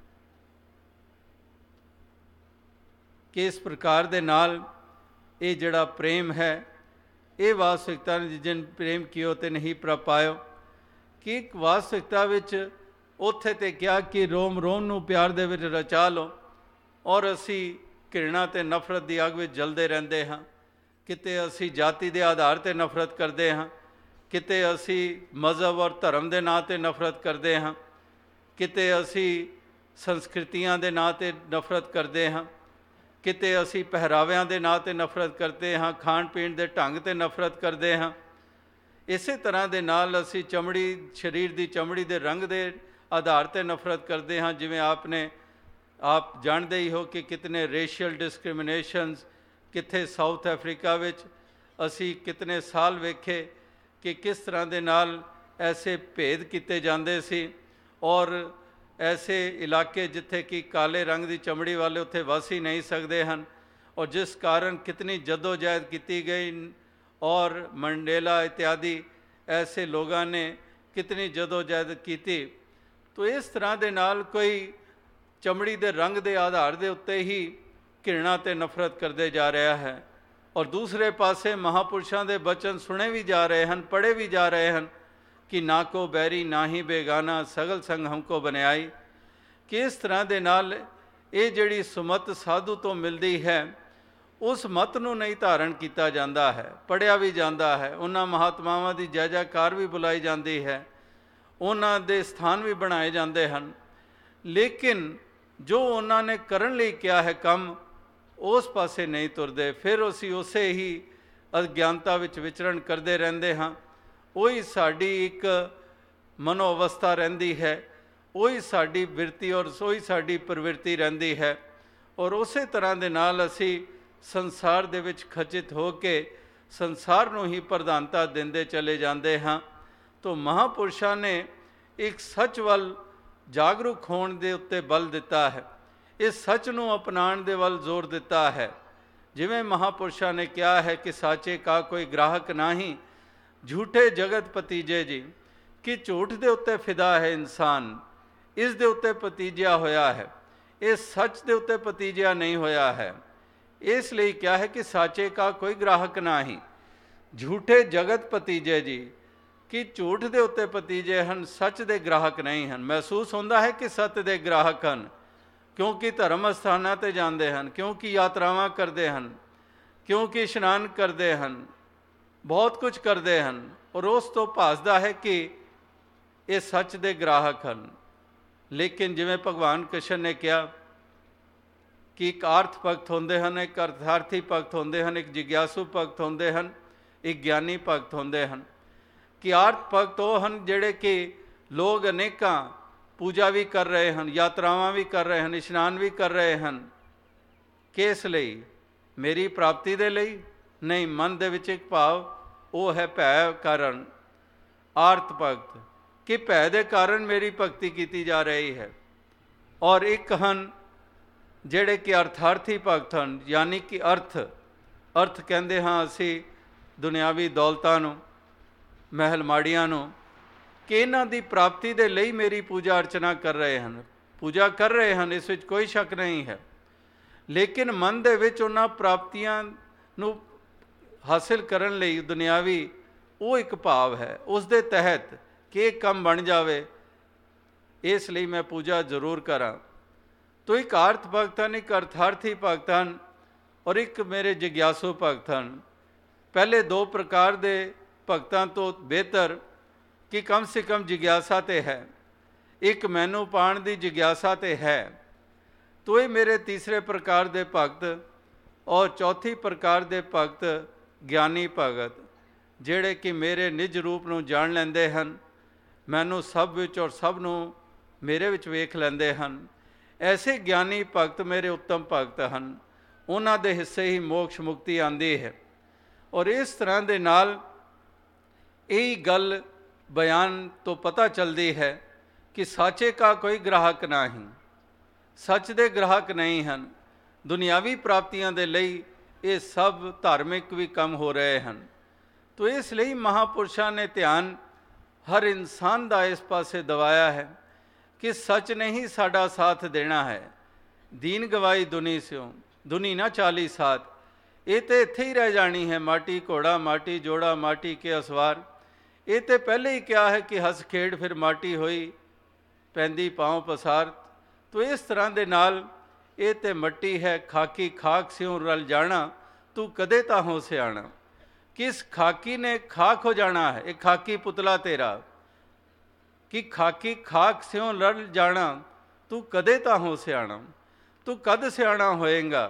ਕਿ ਇਸ ਪ੍ਰਕਾਰ ਦੇ ਨਾਲ ਇਹ ਜਿਹੜਾ ਪ੍ਰੇਮ ਹੈ, ਇਹ ਵਾਸਤਵਿਕਤਾ ਜਿਨ ਪ੍ਰੇਮ ਕੀਓ ਤੇ ਨਹੀਂ ਪ੍ਰਭ ਪਾਇਓ, ਕਿ ਇੱਕ ਵਾਸਤਵਿਕਤਾ ਵਿੱਚ ਉੱਥੇ ਤੇ ਕਿਹਾ ਕਿ ਰੋਮ ਰੋਮ ਨੂੰ ਪਿਆਰ ਦੇ ਵਿੱਚ ਰਚਾ ਲਓ, ਔਰ ਅਸੀਂ ਘਿਰਣਾ ਅਤੇ ਨਫ਼ਰਤ ਦੀ ਅੱਗ ਵਿੱਚ ਜਲਦੇ ਰਹਿੰਦੇ ਹਾਂ। ਕਿਤੇ ਅਸੀਂ ਜਾਤੀ ਦੇ ਆਧਾਰ 'ਤੇ ਨਫ਼ਰਤ ਕਰਦੇ ਹਾਂ, ਕਿਤੇ ਅਸੀਂ ਮਜ਼ਹਬ ਔਰ ਧਰਮ ਦੇ ਨਾਂ 'ਤੇ ਨਫ਼ਰਤ ਕਰਦੇ ਹਾਂ, ਕਿਤੇ ਅਸੀਂ ਸੰਸਕ੍ਰਿਤੀਆਂ ਦੇ ਨਾਂ 'ਤੇ ਨਫ਼ਰਤ ਕਰਦੇ ਹਾਂ, ਕਿਤੇ ਅਸੀਂ ਪਹਿਰਾਵਿਆਂ ਦੇ ਨਾਂ 'ਤੇ ਨਫ਼ਰਤ ਕਰਦੇ ਹਾਂ, ਖਾਣ ਪੀਣ ਦੇ ਢੰਗ 'ਤੇ ਨਫ਼ਰਤ ਕਰਦੇ ਹਾਂ। ਇਸੇ ਤਰ੍ਹਾਂ ਦੇ ਨਾਲ ਅਸੀਂ ਚਮੜੀ, ਸਰੀਰ ਦੀ ਚਮੜੀ ਦੇ ਰੰਗ ਦੇ ਆਧਾਰ 'ਤੇ ਨਫ਼ਰਤ ਕਰਦੇ ਹਾਂ। ਜਿਵੇਂ ਆਪ ਨੇ ਆਪ ਜਾਣਦੇ ਹੀ ਹੋ ਕਿ ਕਿਤਨੇ ਰੇਸ਼ੀਅਲ ਡਿਸਕ੍ਰਿਮੀਨੇਸ਼ਨਸ, ਕਿੱਥੇ ਸਾਊਥ ਅਫਰੀਕਾ ਵਿੱਚ ਅਸੀਂ ਕਿਤਨੇ ਸਾਲ ਵੇਖੇ ਕਿ ਕਿਸ ਤਰ੍ਹਾਂ ਦੇ ਨਾਲ ਐਸੇ ਭੇਦ ਕੀਤੇ ਜਾਂਦੇ ਸੀ, ਔਰ ਐਸੇ ਇਲਾਕੇ ਜਿੱਥੇ ਕਿ ਕਾਲੇ ਰੰਗ ਦੀ ਚਮੜੀ ਵਾਲੇ ਉੱਥੇ ਵਸ ਹੀ ਨਹੀਂ ਸਕਦੇ ਹਨ, ਔਰ ਜਿਸ ਕਾਰਨ ਕਿਤਨੀ ਜਦੋਜਹਿਦ ਕੀਤੀ ਗਈ, ਔਰ ਮੰਡੇਲਾ ਇਤਿਆਦਿ ਐਸੇ ਲੋਕਾਂ ਨੇ ਕਿਤਨੀ ਜਦੋਜਹਿਦ ਕੀਤੀ। ਤੋ ਇਸ ਤਰ੍ਹਾਂ ਦੇ ਨਾਲ ਕੋਈ ਚਮੜੀ ਦੇ ਰੰਗ ਦੇ ਆਧਾਰ ਦੇ ਉੱਤੇ ਹੀ ਘਿਰਣਾ ਅਤੇ ਨਫ਼ਰਤ ਕਰਦੇ ਜਾ ਰਿਹਾ ਹੈ। ਔਰ ਦੂਸਰੇ ਪਾਸੇ ਮਹਾਂਪੁਰਸ਼ਾਂ ਦੇ ਬਚਨ ਸੁਣੇ ਵੀ ਜਾ ਰਹੇ ਹਨ, ਪੜ੍ਹੇ ਵੀ ਜਾ ਰਹੇ ਹਨ ਕਿ ਨਾ ਕੋ ਬੈਰੀ ਨਾ ਹੀ ਬੇਗਾਨਾ, ਸਗਲ ਸੰਗ ਹਮਕੋ ਬਨਿਆਈ। ਕਿ ਇਸ ਤਰ੍ਹਾਂ ਦੇ ਨਾਲ ਇਹ ਜਿਹੜੀ ਸੁਮਤ ਸਾਧੂ ਤੋਂ ਮਿਲਦੀ ਹੈ, ਉਸ ਮਤ ਨੂੰ ਨਹੀਂ ਧਾਰਨ ਕੀਤਾ ਜਾਂਦਾ ਹੈ, ਪੜ੍ਹਿਆ ਵੀ ਜਾਂਦਾ ਹੈ, ਉਹਨਾਂ ਮਹਾਤਮਾਵਾਂ ਦੀ ਜੈ ਜੈਕਾਰ ਵੀ ਬੁਲਾਈ ਜਾਂਦੀ ਹੈ, ਉਹਨਾਂ ਦੇ ਸਥਾਨ ਵੀ ਬਣਾਏ ਜਾਂਦੇ ਹਨ, ਲੇਕਿਨ ਜੋ ਉਹਨਾਂ ਨੇ ਕਰਨ ਲਈ ਕਿਹਾ ਹੈ ਕੰਮ, ਉਸ ਪਾਸੇ ਨਹੀਂ ਤੁਰਦੇ। ਫਿਰ ਅਸੀਂ ਉਸੇ ਹੀ ਅਗਿਆਨਤਾ ਵਿੱਚ ਵਿਚਰਨ ਕਰਦੇ ਰਹਿੰਦੇ ਹਾਂ। ਉਹੀ ਸਾਡੀ ਇੱਕ ਮਨੋ ਅਵਸਥਾ ਰਹਿੰਦੀ ਹੈ, ਉਹੀ ਸਾਡੀ ਬਿਰਤੀ ਔਰ ਉਹੀ ਸਾਡੀ ਪ੍ਰਵਿਰਤੀ ਰਹਿੰਦੀ ਹੈ। ਔਰ ਉਸੇ ਤਰ੍ਹਾਂ ਦੇ ਨਾਲ ਅਸੀਂ ਸੰਸਾਰ ਦੇ ਵਿੱਚ ਖਚਿਤ ਹੋ ਕੇ ਸੰਸਾਰ ਨੂੰ ਹੀ ਪ੍ਰਧਾਨਤਾ ਦਿੰਦੇ ਚਲੇ ਜਾਂਦੇ ਹਾਂ। ਤੋ ਮਹਾਂਪੁਰਸ਼ਾਂ ਨੇ ਇੱਕ ਸੱਚ ਵੱਲ ਜਾਗਰੂਕ ਹੋਣ ਦੇ ਉੱਤੇ ਬਲ ਦਿੱਤਾ ਹੈ, ਇਸ ਸੱਚ ਨੂੰ ਅਪਣਾਉਣ ਦੇ ਵੱਲ ਜ਼ੋਰ ਦਿੱਤਾ ਹੈ। ਜਿਵੇਂ ਮਹਾਂਪੁਰਸ਼ਾਂ ਨੇ ਕਿਹਾ ਹੈ ਕਿ ਸਾਚੇ ਕਾ ਕੋਈ ਗ੍ਰਾਹਕ ਨਹੀਂ, ਝੂਠੇ ਜਗਤ ਭਤੀਜੇ ਜੀ, ਕਿ ਝੂਠ ਦੇ ਉੱਤੇ ਫਿਦਾ ਹੈ ਇਨਸਾਨ, ਇਸ ਦੇ ਉੱਤੇ ਭਤੀਜਿਆ ਹੋਇਆ ਹੈ, ਇਹ ਸੱਚ ਦੇ ਉੱਤੇ ਭਤੀਜਿਆ ਨਹੀਂ ਹੋਇਆ ਹੈ। ਇਸ ਲਈ ਕਿਹਾ ਹੈ ਕਿ ਸਾਚੇ ਕਾ ਕੋਈ ਗ੍ਰਾਹਕ ਨਹੀਂ, ਝੂਠੇ ਜਗਤ ਭਤੀਜੇ ਜੀ, ਕਿ ਝੂਠ ਦੇ ਉੱਤੇ ਭਤੀਜੇ ਹਨ, ਸੱਚ ਦੇ ਗ੍ਰਾਹਕ ਨਹੀਂ ਹਨ। ਮਹਿਸੂਸ ਹੁੰਦਾ ਹੈ ਕਿ ਸੱਤ ਦੇ ਗ੍ਰਾਹਕ ਹਨ, ਕਿਉਂਕਿ ਧਰਮ ਅਸਥਾਨਾਂ 'ਤੇ ਜਾਂਦੇ ਹਨ, ਕਿਉਂਕਿ ਯਾਤਰਾਵਾਂ ਕਰਦੇ ਹਨ, ਕਿਉਂਕਿ ਇਸ਼ਨਾਨ ਕਰਦੇ ਹਨ, ਬਹੁਤ ਕੁਝ ਕਰਦੇ ਹਨ, ਔਰ ਉਸ ਤੋਂ ਭਾਸਦਾ ਹੈ ਕਿ ਇਹ ਸੱਚ ਦੇ ਗ੍ਰਾਹਕ ਹਨ। ਲੇਕਿਨ ਜਿਵੇਂ ਭਗਵਾਨ ਕ੍ਰਿਸ਼ਨ ਨੇ ਕਿਹਾ ਕਿ ਇੱਕ ਆਰਥ ਭਗਤ ਹੁੰਦੇ ਹਨ, ਇੱਕ ਅਰਥਾਰਥੀ ਭਗਤ ਹੁੰਦੇ ਹਨ, ਇੱਕ ਜਿਗਿਆਸੂ ਭਗਤ ਹੁੰਦੇ ਹਨ, ਇੱਕ ਗਿਆਨੀ ਭਗਤ ਹੁੰਦੇ ਹਨ। ਕਿ ਆਰਥ ਭਗਤ ਉਹ ਹਨ ਜਿਹੜੇ ਕਿ ਲੋਕ ਅਨੇਕਾਂ ਪੂਜਾ ਵੀ ਕਰ ਰਹੇ ਹਨ, ਯਾਤਰਾਵਾਂ ਵੀ ਕਰ ਰਹੇ ਹਨ, ਇਸ਼ਨਾਨ ਵੀ ਕਰ ਰਹੇ ਹਨ। ਕਿਸ ਲਈ? ਮੇਰੀ ਪ੍ਰਾਪਤੀ ਦੇ ਲਈ ਨਹੀਂ। ਮਨ ਦੇ ਵਿੱਚ ਇੱਕ ਭਾਵ ਉਹ ਹੈ ਭੈ ਕਾਰਨ, ਆਰਥ ਭਗਤ, ਕਿ ਭੈ ਦੇ ਕਾਰਨ ਮੇਰੀ ਭਗਤੀ ਕੀਤੀ ਜਾ ਰਹੀ ਹੈ। ਔਰ ਇੱਕ ਹਨ ਜਿਹੜੇ ਕਿ ਅਰਥਾਰਥੀ ਭਗਤ ਹਨ, ਯਾਨੀ ਕਿ ਅਰਥ ਅਰਥ ਕਹਿੰਦੇ ਹਾਂ ਅਸੀਂ ਦੁਨਿਆਵੀ ਦੌਲਤਾਂ ਨੂੰ, ਮਹਿਲ ਮਾੜੀਆਂ ਨੂੰ, ਕਿ ਇਹਨਾਂ ਦੀ ਪ੍ਰਾਪਤੀ ਦੇ ਲਈ ਮੇਰੀ ਪੂਜਾ ਅਰਚਨਾ ਕਰ ਰਹੇ ਹਨ। ਪੂਜਾ ਕਰ ਰਹੇ ਹਨ, ਇਸ ਵਿੱਚ ਕੋਈ ਸ਼ੱਕ ਨਹੀਂ ਹੈ, ਲੇਕਿਨ ਮਨ ਦੇ ਵਿੱਚ ਉਹਨਾਂ ਪ੍ਰਾਪਤੀਆਂ ਨੂੰ ਹਾਸਿਲ ਕਰਨ ਲਈ ਦੁਨਿਆਵੀ ਉਹ ਇੱਕ ਭਾਵ ਹੈ, ਉਸ ਦੇ ਤਹਿਤ ਕਿ ਇਹ ਕੰਮ ਬਣ ਜਾਵੇ, ਇਸ ਲਈ ਮੈਂ ਪੂਜਾ ਜ਼ਰੂਰ ਕਰਾਂ। ਤੋ ਇੱਕ ਆਰਥ ਭਗਤ ਹਨ, ਇੱਕ ਅਰਥਾਰਥੀ ਭਗਤ ਹਨ, ਔਰ ਇੱਕ ਮੇਰੇ ਜਿਗਿਆਸੂ ਭਗਤ ਹਨ। ਪਹਿਲੇ ਦੋ ਪ੍ਰਕਾਰ ਦੇ ਭਗਤਾਂ ਤੋਂ ਬਿਹਤਰ ਕਿ ਕਮ ਸੇ ਕਮ ਜਿਗਿਆਸਾ ਤੇ ਹੈ, ਇੱਕ ਮੈਨੂੰ ਪਾਉਣ ਦੀ ਜਿਗਿਆਸਾ ਤੇ ਹੈ। ਤੋ ਇਹ ਮੇਰੇ ਤੀਸਰੇ ਪ੍ਰਕਾਰ ਦੇ ਭਗਤ। ਔਰ ਚੌਥੀ ਪ੍ਰਕਾਰ ਦੇ ਭਗਤ ਗਿਆਨੀ ਭਗਤ, ਜਿਹੜੇ ਕਿ ਮੇਰੇ ਨਿਜ ਰੂਪ ਨੂੰ ਜਾਣ ਲੈਂਦੇ ਹਨ, ਮੈਨੂੰ ਸਭ ਵਿੱਚ ਔਰ ਸਭ ਨੂੰ ਮੇਰੇ ਵਿੱਚ ਵੇਖ ਲੈਂਦੇ ਹਨ। ਐਸੇ ਗਿਆਨੀ ਭਗਤ ਮੇਰੇ ਉੱਤਮ ਭਗਤ ਹਨ, ਉਹਨਾਂ ਦੇ ਹਿੱਸੇ ਹੀ ਮੋਕਸ਼ ਮੁਕਤੀ ਆਉਂਦੀ ਹੈ। ਔਰ ਇਸ ਤਰ੍ਹਾਂ ਦੇ ਨਾਲ ਇਹੀ ਗੱਲ ਬਿਆਨ ਤੋਂ ਪਤਾ ਚੱਲਦੀ ਹੈ ਕਿ ਸਾਚੇ ਕਾ ਕੋਈ ਗ੍ਰਾਹਕ ਨਹੀਂ, ਸੱਚ ਦੇ ਗ੍ਰਾਹਕ ਨਹੀਂ ਹਨ। ਦੁਨਿਆਵੀ ਪ੍ਰਾਪਤੀਆਂ ਦੇ ਲਈ ਇਹ ਸਭ ਧਾਰਮਿਕ ਵੀ ਕੰਮ ਹੋ ਰਹੇ ਹਨ। ਤੋ ਇਸ ਲਈ ਮਹਾਂਪੁਰਸ਼ਾਂ ਨੇ ਧਿਆਨ ਹਰ ਇਨਸਾਨ ਦਾ ਇਸ ਪਾਸੇ ਦਿਵਾਇਆ ਹੈ ਕਿ ਸੱਚ ਨੇ ਹੀ ਸਾਡਾ ਸਾਥ ਦੇਣਾ ਹੈ। ਦੀਨ ਗਵਾਈ ਦੁਨੀ ਸਿਓ, ਦੁਨੀ ਨਾ ਚਾਲੀ ਸਾਥ। ਇਹ ਤਾਂ ਇੱਥੇ ਹੀ ਰਹਿ ਜਾਣੀ ਹੈ, ਮਾਟੀ ਘੋੜਾ ਮਾਟੀ ਜੋੜਾ ਮਾਟੀ ਕੇ ਅਸਵਾਰ। ਇਹ ਤਾਂ ਪਹਿਲੇ ਹੀ ਕਿਹਾ ਹੈ ਕਿ ਹੱਸ ਖੇਡ ਫਿਰ ਮਾਟੀ ਹੋਈ ਪੈਂਦੀ ਪਾਉ ਪਸਾਰ। ਤੋ ਇਸ ਤਰ੍ਹਾਂ ਦੇ ਨਾਲ ਇਹ ਤੇ ਮੱਟੀ ਹੈ, ਖਾਕੀ ਖਾਕ ਸਿਉ ਰਲ ਜਾਣਾ, ਤੂੰ ਕਦੇ ਤਾਂ ਹੋ ਸਿਆਣਾ। ਕਿਸ ਖਾਕੀ ਨੇ ਖਾਕ ਹੋ ਜਾਣਾ ਹੈ, ਇਹ ਖਾਕੀ ਪੁਤਲਾ ਤੇਰਾ, ਕਿ ਖਾਕੀ ਖਾਕ ਸਿਉ ਰਲ ਜਾਣਾ, ਤੂੰ ਕਦੇ ਤਾਂ ਹੋ ਸਿਆਣਾ। ਤੂੰ ਕਦ ਸਿਆਣਾ ਹੋਏਗਾ?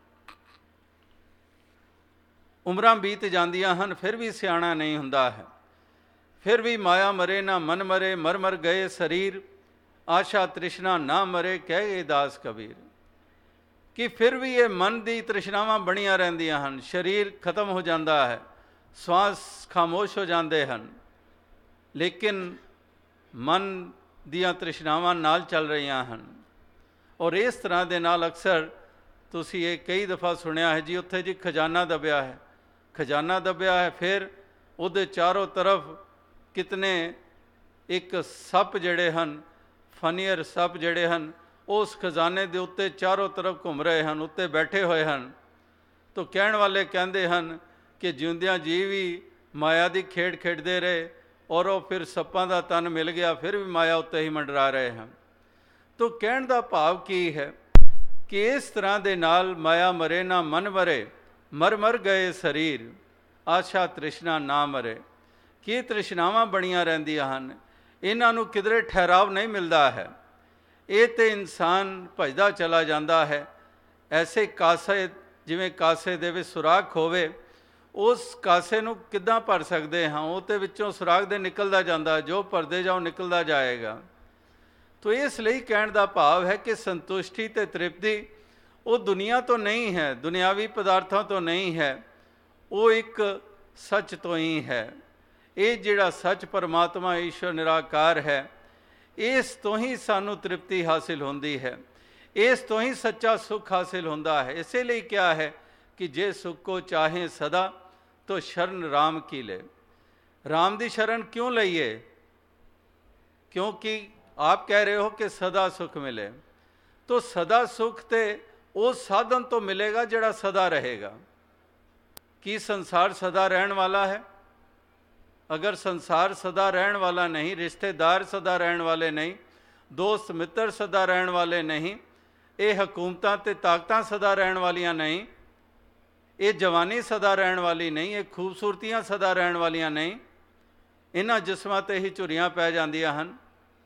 ਉਮਰਾਂ ਬੀਤ ਜਾਂਦੀਆਂ ਹਨ, ਫਿਰ ਵੀ ਸਿਆਣਾ ਨਹੀਂ ਹੁੰਦਾ ਹੈ। ਫਿਰ ਵੀ ਮਾਇਆ ਮਰੇ ਨਾ ਮਨ ਮਰੇ, ਮਰ ਮਰ ਗਏ ਸਰੀਰ, ਆਸ਼ਾ ਤ੍ਰਿਸ਼ਨਾ ਨਾ ਮਰੇ, ਕਹਿ ਗਏ ਦਾਸ ਕਬੀਰ। ਕਿ ਫਿਰ ਵੀ ਇਹ ਮਨ ਦੀ ਤ੍ਰਿਸ਼ਨਾਵਾਂ ਬਣੀਆਂ ਰਹਿੰਦੀਆਂ ਹਨ। ਸਰੀਰ ਖਤਮ ਹੋ ਜਾਂਦਾ ਹੈ, ਸਵਾਸ ਖਾਮੋਸ਼ ਹੋ ਜਾਂਦੇ ਹਨ, ਲੇਕਿਨ ਮਨ ਦੀਆਂ ਤ੍ਰਿਸ਼ਨਾਵਾਂ ਨਾਲ ਚੱਲ ਰਹੀਆਂ ਹਨ। ਔਰ ਇਸ ਤਰ੍ਹਾਂ ਦੇ ਨਾਲ ਅਕਸਰ ਤੁਸੀਂ ਇਹ ਕਈ ਦਫਾ ਸੁਣਿਆ ਹੈ ਜੀ, ਉੱਥੇ ਜੀ ਖਜ਼ਾਨਾ ਦੱਬਿਆ ਹੈ, ਖਜ਼ਾਨਾ ਦੱਬਿਆ ਹੈ। ਫਿਰ ਉਹਦੇ ਚਾਰੋਂ ਤਰਫ ਕਿਤਨੇ ਇੱਕ ਸੱਪ ਜਿਹੜੇ ਹਨ, ਫਨੀਅਰ ਸੱਪ ਜਿਹੜੇ ਹਨ, ਉਸ ਖਜ਼ਾਨੇ ਦੇ ਉੱਤੇ ਚਾਰੋਂ ਤਰਫ ਘੁੰਮ ਰਹੇ ਹਨ, ਉੱਤੇ ਬੈਠੇ ਹੋਏ ਹਨ। ਤਾਂ ਕਹਿਣ ਵਾਲੇ ਕਹਿੰਦੇ ਹਨ ਕਿ ਜਿਉਂਦਿਆਂ ਜੀ ਵੀ ਮਾਇਆ ਦੀ ਖੇਡ ਖੇਡਦੇ ਰਹੇ, ਔਰ ਉਹ ਫਿਰ ਸੱਪਾਂ ਦਾ ਤਨ ਮਿਲ ਗਿਆ, ਫਿਰ ਵੀ ਮਾਇਆ ਉੱਤੇ ਹੀ ਮੰਡਰਾ ਰਹੇ ਹਨ। ਤਾਂ ਕਹਿਣ ਦਾ ਭਾਵ ਕੀ ਹੈ ਕਿ ਇਸ ਤਰ੍ਹਾਂ ਦੇ ਨਾਲ ਮਾਇਆ ਮਰੇ ਨਾ ਮਨ ਮਰੇ, ਮਰ ਮਰ ਗਏ ਸਰੀਰ, ਆਸ਼ਾ ਤ੍ਰਿਸ਼ਨਾ ਨਾ ਮਰੇ। ਕੀ ਤ੍ਰਿਸ਼ਨਾਵਾਂ ਬਣੀਆਂ ਰਹਿੰਦੀਆਂ ਹਨ, ਇਹਨਾਂ ਨੂੰ ਕਿਧਰੇ ਠਹਿਰਾਵ ਨਹੀਂ ਮਿਲਦਾ ਹੈ। ਇਹ ਤਾਂ ਇਨਸਾਨ ਭਜਦਾ ਚਲਾ ਜਾਂਦਾ ਹੈ। ਐਸੇ ਕਾਸੇ, ਜਿਵੇਂ ਕਾਸੇ ਦੇ ਵਿੱਚ ਸੁਰਾਖ ਹੋਵੇ, ਉਸ ਕਾਸੇ ਨੂੰ ਕਿੱਦਾਂ ਭਰ ਸਕਦੇ ਹਾਂ? ਉਹ ਤੇ ਵਿੱਚੋਂ ਸੁਰਾਖ ਦੇ ਨਿਕਲਦਾ ਜਾਂਦਾ, ਜੋ ਭਰਦੇ ਜਾਓ ਨਿਕਲਦਾ ਜਾਏਗਾ। ਤੋ ਇਸ ਲਈ ਕਹਿਣ ਦਾ ਭਾਵ ਹੈ ਕਿ ਸੰਤੁਸ਼ਟੀ ਅਤੇ ਤ੍ਰਿਪਤੀ ਉਹ ਦੁਨੀਆ ਤੋਂ ਨਹੀਂ ਹੈ, ਦੁਨਿਆਵੀ ਪਦਾਰਥਾਂ ਤੋਂ ਨਹੀਂ ਹੈ, ਉਹ ਇੱਕ ਸੱਚ ਤੋਂ ਹੀ ਹੈ। ਇਹ ਜਿਹੜਾ ਸੱਚ ਪਰਮਾਤਮਾ ਈਸ਼ਵਰ ਨਿਰਾਕਾਰ ਹੈ, ਇਸ ਤੋਂ ਹੀ ਸਾਨੂੰ ਤ੍ਰਿਪਤੀ ਹਾਸਿਲ ਹੁੰਦੀ ਹੈ, ਇਸ ਤੋਂ ਹੀ ਸੱਚਾ ਸੁੱਖ ਹਾਸਿਲ ਹੁੰਦਾ ਹੈ। ਇਸੇ ਲਈ ਕਿਹਾ ਹੈ ਕਿ ਜੇ ਸੁੱਖ ਕੋ ਚਾਹੇ ਸਦਾ, ਤੋ ਸ਼ਰਨ ਰਾਮ ਕੀ ਲੈ। ਰਾਮ ਦੀ ਸ਼ਰਨ ਕਿਉਂ ਲਈਏ? ਕਿਉਂਕਿ ਆਪ ਕਹਿ ਰਹੇ ਹੋ ਕਿ ਸਦਾ ਸੁੱਖ ਮਿਲੇ। ਤੋ ਸਦਾ ਸੁੱਖ ਤੇ ਉਸ ਸਾਧਨ ਤੋਂ ਮਿਲੇਗਾ ਜਿਹੜਾ ਸਦਾ ਰਹੇਗਾ। ਕੀ ਸੰਸਾਰ ਸਦਾ ਰਹਿਣ ਵਾਲਾ ਹੈ? ਅਗਰ ਸੰਸਾਰ ਸਦਾ ਰਹਿਣ ਵਾਲਾ ਨਹੀਂ, ਰਿਸ਼ਤੇਦਾਰ ਸਦਾ ਰਹਿਣ ਵਾਲੇ ਨਹੀਂ, ਦੋਸਤ ਮਿੱਤਰ ਸਦਾ ਰਹਿਣ ਵਾਲੇ ਨਹੀਂ, ਇਹ ਹਕੂਮਤਾਂ ਅਤੇ ਤਾਕਤਾਂ ਸਦਾ ਰਹਿਣ ਵਾਲੀਆਂ ਨਹੀਂ, ਇਹ ਜਵਾਨੀ ਸਦਾ ਰਹਿਣ ਵਾਲੀ ਨਹੀਂ, ਇਹ ਖੂਬਸੂਰਤੀਆਂ ਸਦਾ ਰਹਿਣ ਵਾਲੀਆਂ ਨਹੀਂ, ਇਹਨਾਂ ਜਿਸਮਾਂ 'ਤੇ ਹੀ ਝੁਰੀਆਂ ਪੈ ਜਾਂਦੀਆਂ ਹਨ।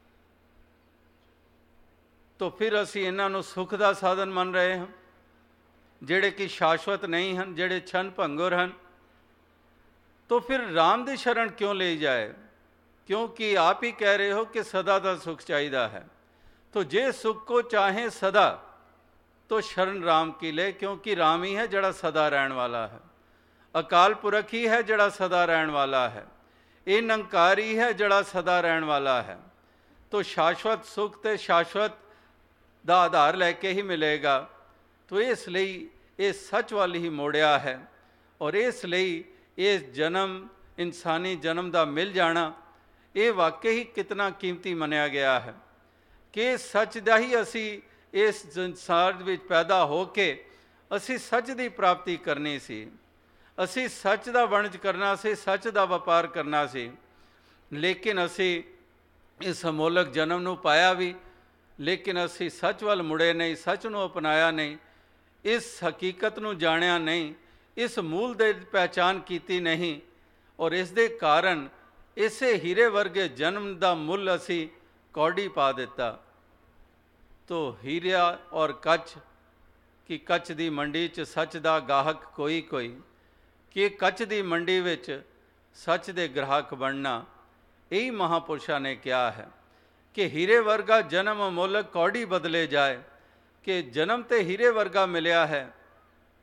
ਤਾਂ ਫਿਰ ਅਸੀਂ ਇਹਨਾਂ ਨੂੰ ਸੁੱਖ ਦਾ ਸਾਧਨ ਮੰਨ ਰਹੇ ਹਾਂ, ਜਿਹੜੇ ਕਿ ਸ਼ਾਸ਼ਵਤ ਨਹੀਂ ਹਨ, ਜਿਹੜੇ ਛਨ ਭੰਗੁਰ ਹਨ। ਤਾਂ ਫਿਰ ਰਾਮ ਦੀ ਸ਼ਰਨ ਕਿਉਂ ਲਈ ਜਾਏ? ਕਿਉਂਕਿ ਆਪ ਹੀ ਕਹਿ ਰਹੇ ਹੋ ਕਿ ਸਦਾ ਦਾ ਸੁੱਖ ਚਾਹੀਦਾ ਹੈ। ਤਾਂ ਜੇ ਸੁੱਖ ਕੋ ਚਾਹੇ ਸਦਾ, ਤਾਂ ਸ਼ਰਨ ਰਾਮ ਕੀ ਲੈ, ਕਿਉਂਕਿ ਰਾਮ ਹੀ ਹੈ ਜਿਹੜਾ ਸਦਾ ਰਹਿਣ ਵਾਲਾ ਹੈ। ਅਕਾਲ ਪੁਰਖ ਹੀ ਹੈ ਜਿਹੜਾ ਸਦਾ ਰਹਿਣ ਵਾਲਾ ਹੈ। ਇਹ ਨਿਰੰਕਾਰ ਹੀ ਹੈ ਜਿਹੜਾ ਸਦਾ ਰਹਿਣ ਵਾਲਾ ਹੈ। ਤਾਂ ਸ਼ਾਸ਼ਵਤ ਸੁੱਖ ਅਤੇ ਸ਼ਾਸ਼ਵਤ ਦਾ ਆਧਾਰ ਲੈ ਕੇ ਹੀ ਮਿਲੇਗਾ। ਤਾਂ ਇਸ ਲਈ ਇਹ ਸੱਚ ਵੱਲ ਹੀ ਮੋੜਿਆ ਹੈ। ਔਰ ਇਸ ਲਈ ਇਸ ਜਨਮ, ਇਨਸਾਨੀ ਜਨਮ ਦਾ ਮਿਲ ਜਾਣਾ, ਇਹ ਵਾਕਈ ਹੀ ਕਿਤਨਾ ਕੀਮਤੀ ਮੰਨਿਆ ਗਿਆ ਹੈ ਕਿ ਸੱਚ ਦਾ ਹੀ ਅਸੀਂ ਇਸ ਸੰਸਾਰ ਵਿੱਚ ਪੈਦਾ ਹੋ ਕੇ ਅਸੀਂ ਸੱਚ ਦੀ ਪ੍ਰਾਪਤੀ ਕਰਨੀ ਸੀ, ਅਸੀਂ ਸੱਚ ਦਾ ਵਣਜ ਕਰਨਾ ਸੀ, ਸੱਚ ਦਾ ਵਪਾਰ ਕਰਨਾ ਸੀ। ਲੇਕਿਨ ਅਸੀਂ ਇਸ ਅਮੋਲਕ ਜਨਮ ਨੂੰ ਪਾਇਆ ਵੀ, ਲੇਕਿਨ ਅਸੀਂ ਸੱਚ ਵੱਲ ਮੁੜੇ ਨਹੀਂ, ਸੱਚ ਨੂੰ ਅਪਣਾਇਆ ਨਹੀਂ, ਇਸ ਹਕੀਕਤ ਨੂੰ ਜਾਣਿਆ ਨਹੀਂ, ਇਸ ਮੂਲ ਦੀ ਪਹਿਚਾਣ ਕੀਤੀ ਨਹੀਂ। ਔਰ ਇਸ ਦੇ ਕਾਰਨ ਇਸੇ ਹੀਰੇ ਵਰਗੇ ਜਨਮ ਦਾ ਮੁੱਲ ਅਸੀਂ ਕੌਡੀ ਪਾ ਦਿੱਤਾ। ਤੋ ਹੀਰਾ ਔਰ ਕੱਚ, ਕਿ ਕੱਚ ਦੀ ਮੰਡੀ 'ਚ ਸੱਚ ਦਾ ਗਾਹਕ ਕੋਈ ਕੋਈ, ਕਿ ਕੱਚ ਦੀ ਮੰਡੀ ਵਿੱਚ ਸੱਚ ਦੇ ਗ੍ਰਾਹਕ ਬਣਨਾ, ਇਹੀ ਮਹਾਂਪੁਰਸ਼ਾਂ ਨੇ ਕਿਹਾ ਹੈ ਕਿ ਹੀਰੇ ਵਰਗਾ ਜਨਮ ਅਮੋਲਕ ਕੌੜੀ ਬਦਲੇ ਜਾਏ। ਕਿ ਜਨਮ ਤੇ ਹੀਰੇ ਵਰਗਾ ਮਿਲਿਆ ਹੈ,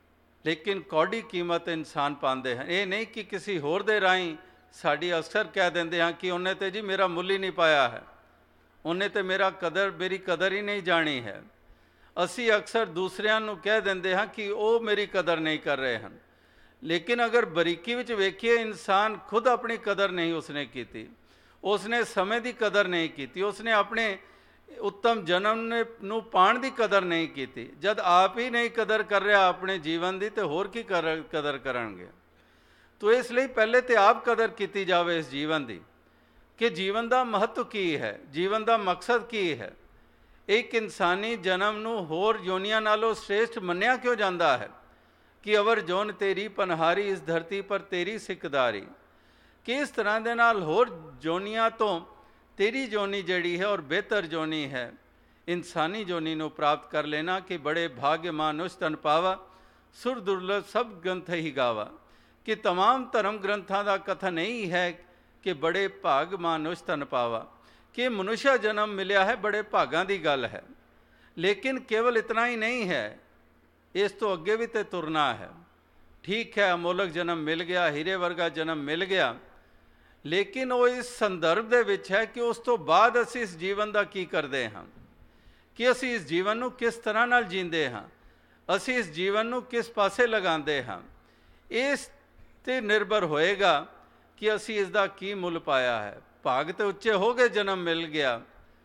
ਲੇਕਿਨ ਕੌੜੀ ਕੀਮਤ ਇਨਸਾਨ ਪਾਉਂਦੇ ਹਨ। ਇਹ ਨਹੀਂ ਕਿ ਕਿਸੇ ਹੋਰ ਦੇ ਰਾਹੀਂ ਸਾਡੀ ਅਕਸਰ ਕਹਿ ਦਿੰਦੇ ਹਾਂ ਕਿ ਉਹਨੇ ਤੇ ਜੀ ਮੇਰਾ ਮੁੱਲ ਹੀ ਨਹੀਂ ਪਾਇਆ ਹੈ, ਉਹਨੇ ਤੇ ਮੇਰਾ ਕਦਰ ਮੇਰੀ ਕਦਰ ਹੀ ਨਹੀਂ ਜਾਣੀ ਹੈ। ਅਸੀਂ ਅਕਸਰ ਦੂਸਰਿਆਂ ਨੂੰ ਕਹਿ ਦਿੰਦੇ ਹਾਂ ਕਿ ਉਹ ਮੇਰੀ ਕਦਰ ਨਹੀਂ ਕਰ ਰਹੇ ਹਨ, ਲੇਕਿਨ ਅਗਰ ਬਰੀਕੀ ਵਿੱਚ ਵੇਖੀਏ, ਇਨਸਾਨ ਖੁਦ ਆਪਣੀ ਕਦਰ ਨਹੀਂ ਉਸਨੇ ਕੀਤੀ, ਉਸਨੇ ਸਮੇਂ ਦੀ ਕਦਰ ਨਹੀਂ ਕੀਤੀ, ਉਸਨੇ ਆਪਣੇ ਉੱਤਮ ਜਨਮ ਨੇ ਨੂੰ ਪਾਉਣ ਦੀ ਕਦਰ ਨਹੀਂ ਕੀਤੀ। ਜਦ ਆਪ ਹੀ ਨਹੀਂ ਕਦਰ ਕਰ ਰਿਹਾ ਆਪਣੇ ਜੀਵਨ ਦੀ, ਤੇ ਹੋਰ ਕੀ ਕਰ ਕਦਰ ਕਰਨਗੇ। ਤੋ ਇਸ ਲਈ ਪਹਿਲੇ ਤੇ ਆਪ ਕਦਰ ਕੀਤੀ ਜਾਵੇ ਇਸ ਜੀਵਨ ਦੀ, ਕਿ ਜੀਵਨ ਦਾ ਮਹੱਤਵ ਕੀ ਹੈ, ਜੀਵਨ ਦਾ ਮਕਸਦ ਕੀ ਹੈ। ਇੱਕ ਇਨਸਾਨੀ ਜਨਮ ਨੂੰ ਹੋਰ ਜੋਨੀਆਂ ਨਾਲੋਂ ਸ੍ਰੇਸ਼ਟ ਮੰਨਿਆ ਕਿਉਂ ਜਾਂਦਾ ਹੈ ਕਿ ਅਵਰ ਜੋਨ ਤੇਰੀ ਪਨਹਾਰੀ ਇਸ ਧਰਤੀ ਪਰ ਤੇਰੀ ਸਿੱਕਦਾਰੀ, ਕਿ ਇਸ ਤਰ੍ਹਾਂ ਦੇ ਨਾਲ ਹੋਰ ਜੋਨੀਆਂ ਤੋਂ ਤੇਰੀ ਜੋਨੀ ਜਿਹੜੀ ਹੈ ਔਰ ਬਿਹਤਰ ਜੋਨੀ ਹੈ ਇਨਸਾਨੀ ਜੋਨੀ ਨੂੰ ਪ੍ਰਾਪਤ ਕਰ ਲੈਣਾ, ਕਿ ਬੜੇ ਭਾਗਯਮਾਨ ਉਸ ਤਨ ਪਾਵਾ ਸੁਰ ਦੁਰਲਭ ਸਭ ਗ੍ਰੰਥ ਹੀ ਗਾਵਾ। ਕਿ ਤਮਾਮ ਧਰਮ ਗ੍ਰੰਥਾਂ ਦਾ ਕਥਨ ਇਹੀ ਹੈ ਕਿ ਬੜੇ ਭਾਗਮਾਨ ਉਸ ਤਨ ਪਾਵਾ, ਕਿ ਮਨੁੱਸ਼ਾ ਜਨਮ ਮਿਲਿਆ ਹੈ, ਬੜੇ ਭਾਗਾਂ ਦੀ ਗੱਲ ਹੈ। ਲੇਕਿਨ ਕੇਵਲ ਇਤਨਾ ਹੀ ਨਹੀਂ ਹੈ, ਇਸ ਤੋਂ ਅੱਗੇ ਵੀ ਤੇ ਤੁਰਨਾ ਹੈ। ਠੀਕ ਹੈ, ਅਮੋਲਕ ਜਨਮ ਮਿਲ ਗਿਆ, ਹੀਰੇ ਵਰਗਾ ਜਨਮ ਮਿਲ ਗਿਆ, ਲੇਕਿਨ ਉਹ ਇਸ ਸੰਦਰਭ ਦੇ ਵਿੱਚ ਹੈ ਕਿ ਉਸ ਤੋਂ ਬਾਅਦ ਅਸੀਂ ਇਸ ਜੀਵਨ ਦਾ ਕੀ ਕਰਦੇ ਹਾਂ, ਕਿ ਅਸੀਂ ਇਸ ਜੀਵਨ ਨੂੰ ਕਿਸ ਤਰ੍ਹਾਂ ਨਾਲ ਜੀਂਦੇ ਹਾਂ, ਅਸੀਂ ਇਸ ਜੀਵਨ ਨੂੰ ਕਿਸ ਪਾਸੇ ਲਗਾਉਂਦੇ ਹਾਂ। ਇਸ 'ਤੇ ਨਿਰਭਰ ਹੋਏਗਾ ਕਿ ਅਸੀਂ ਇਸ ਦਾ ਕੀ ਮੁੱਲ ਪਾਇਆ ਹੈ। ਭਾਗ ਤੇ ਉੱਚੇ ਹੋ ਗਏ, ਜਨਮ ਮਿਲ ਗਿਆ,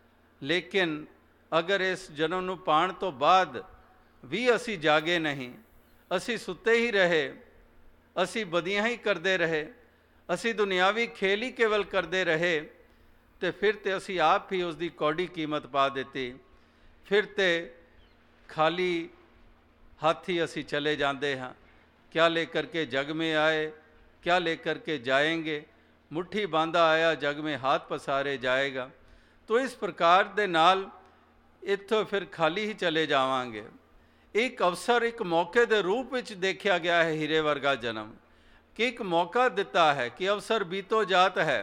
ਲੇਕਿਨ ਅਗਰ ਇਸ ਜਨਮ ਨੂੰ ਪਾਉਣ ਤੋਂ ਬਾਅਦ ਵੀ ਅਸੀਂ ਜਾਗੇ ਨਹੀਂ, ਅਸੀਂ ਸੁੱਤੇ ਹੀ ਰਹੇ, ਅਸੀਂ ਬਦੀਆਂ ਹੀ ਕਰਦੇ ਰਹੇ, ਅਸੀਂ ਦੁਨਿਆਵੀ ਖੇਲ ਹੀ ਕੇਵਲ ਕਰਦੇ ਰਹੇ, ਤੇ ਫਿਰ ਤੇ ਅਸੀਂ ਆਪ ਹੀ ਉਸ ਦੀ ਕੌੜੀ ਕੀਮਤ ਪਾ ਦਿੱਤੀ। ਫਿਰ ਤੇ ਖਾਲੀ ਹੱਥ ਹੀ ਅਸੀਂ ਚਲੇ ਜਾਂਦੇ ਹਾਂ। क्या लेकर के जग में आए, क्या लेकर के जाएंगे, मुट्ठी बांधा आया जग में हाथ पसारे जाएगा। तो इस प्रकार दे नाल इत्थों फिर खाली ही चले जावांगे। एक अवसर एक मौके दे रूप विच देखा गया है हीरे वर्गा जन्म, कि एक मौका दिता है कि अवसर बीतो जात है,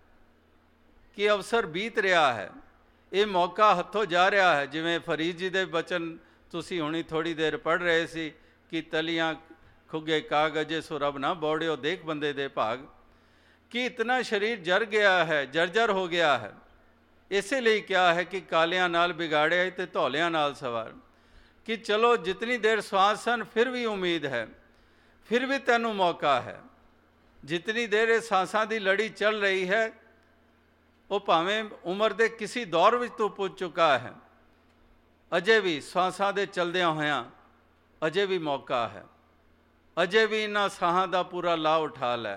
कि अवसर बीत रहा है, ये मौका हथों जा रहा है। जिवें फरीद जी दे बचन तुसीं हुणी थोड़ी देर पढ़ रहे सी कि तलियां खुगे कागजे सो रब ना बौड़ियो देख बंदे दे भाग, कि इतना शरीर जर गया है, जर्जर हो गया है। इसीलिए क्या है कि कालियां नाल बिगाड़े ते धौलियां नाल सवार, कि चलो जितनी देर श्वास सन फिर भी उम्मीद है, फिर भी तैनू मौका है। जितनी देर ये सांसां दी लड़ी चल रही है, वो भावें उम्र दे किसी दौर विच तू पुज चुका है, अजे भी श्वासां दे चलदियां होयां अजे भी मौका है, अजे भी इन्हां साहां दा पूरा लाभ उठा लै,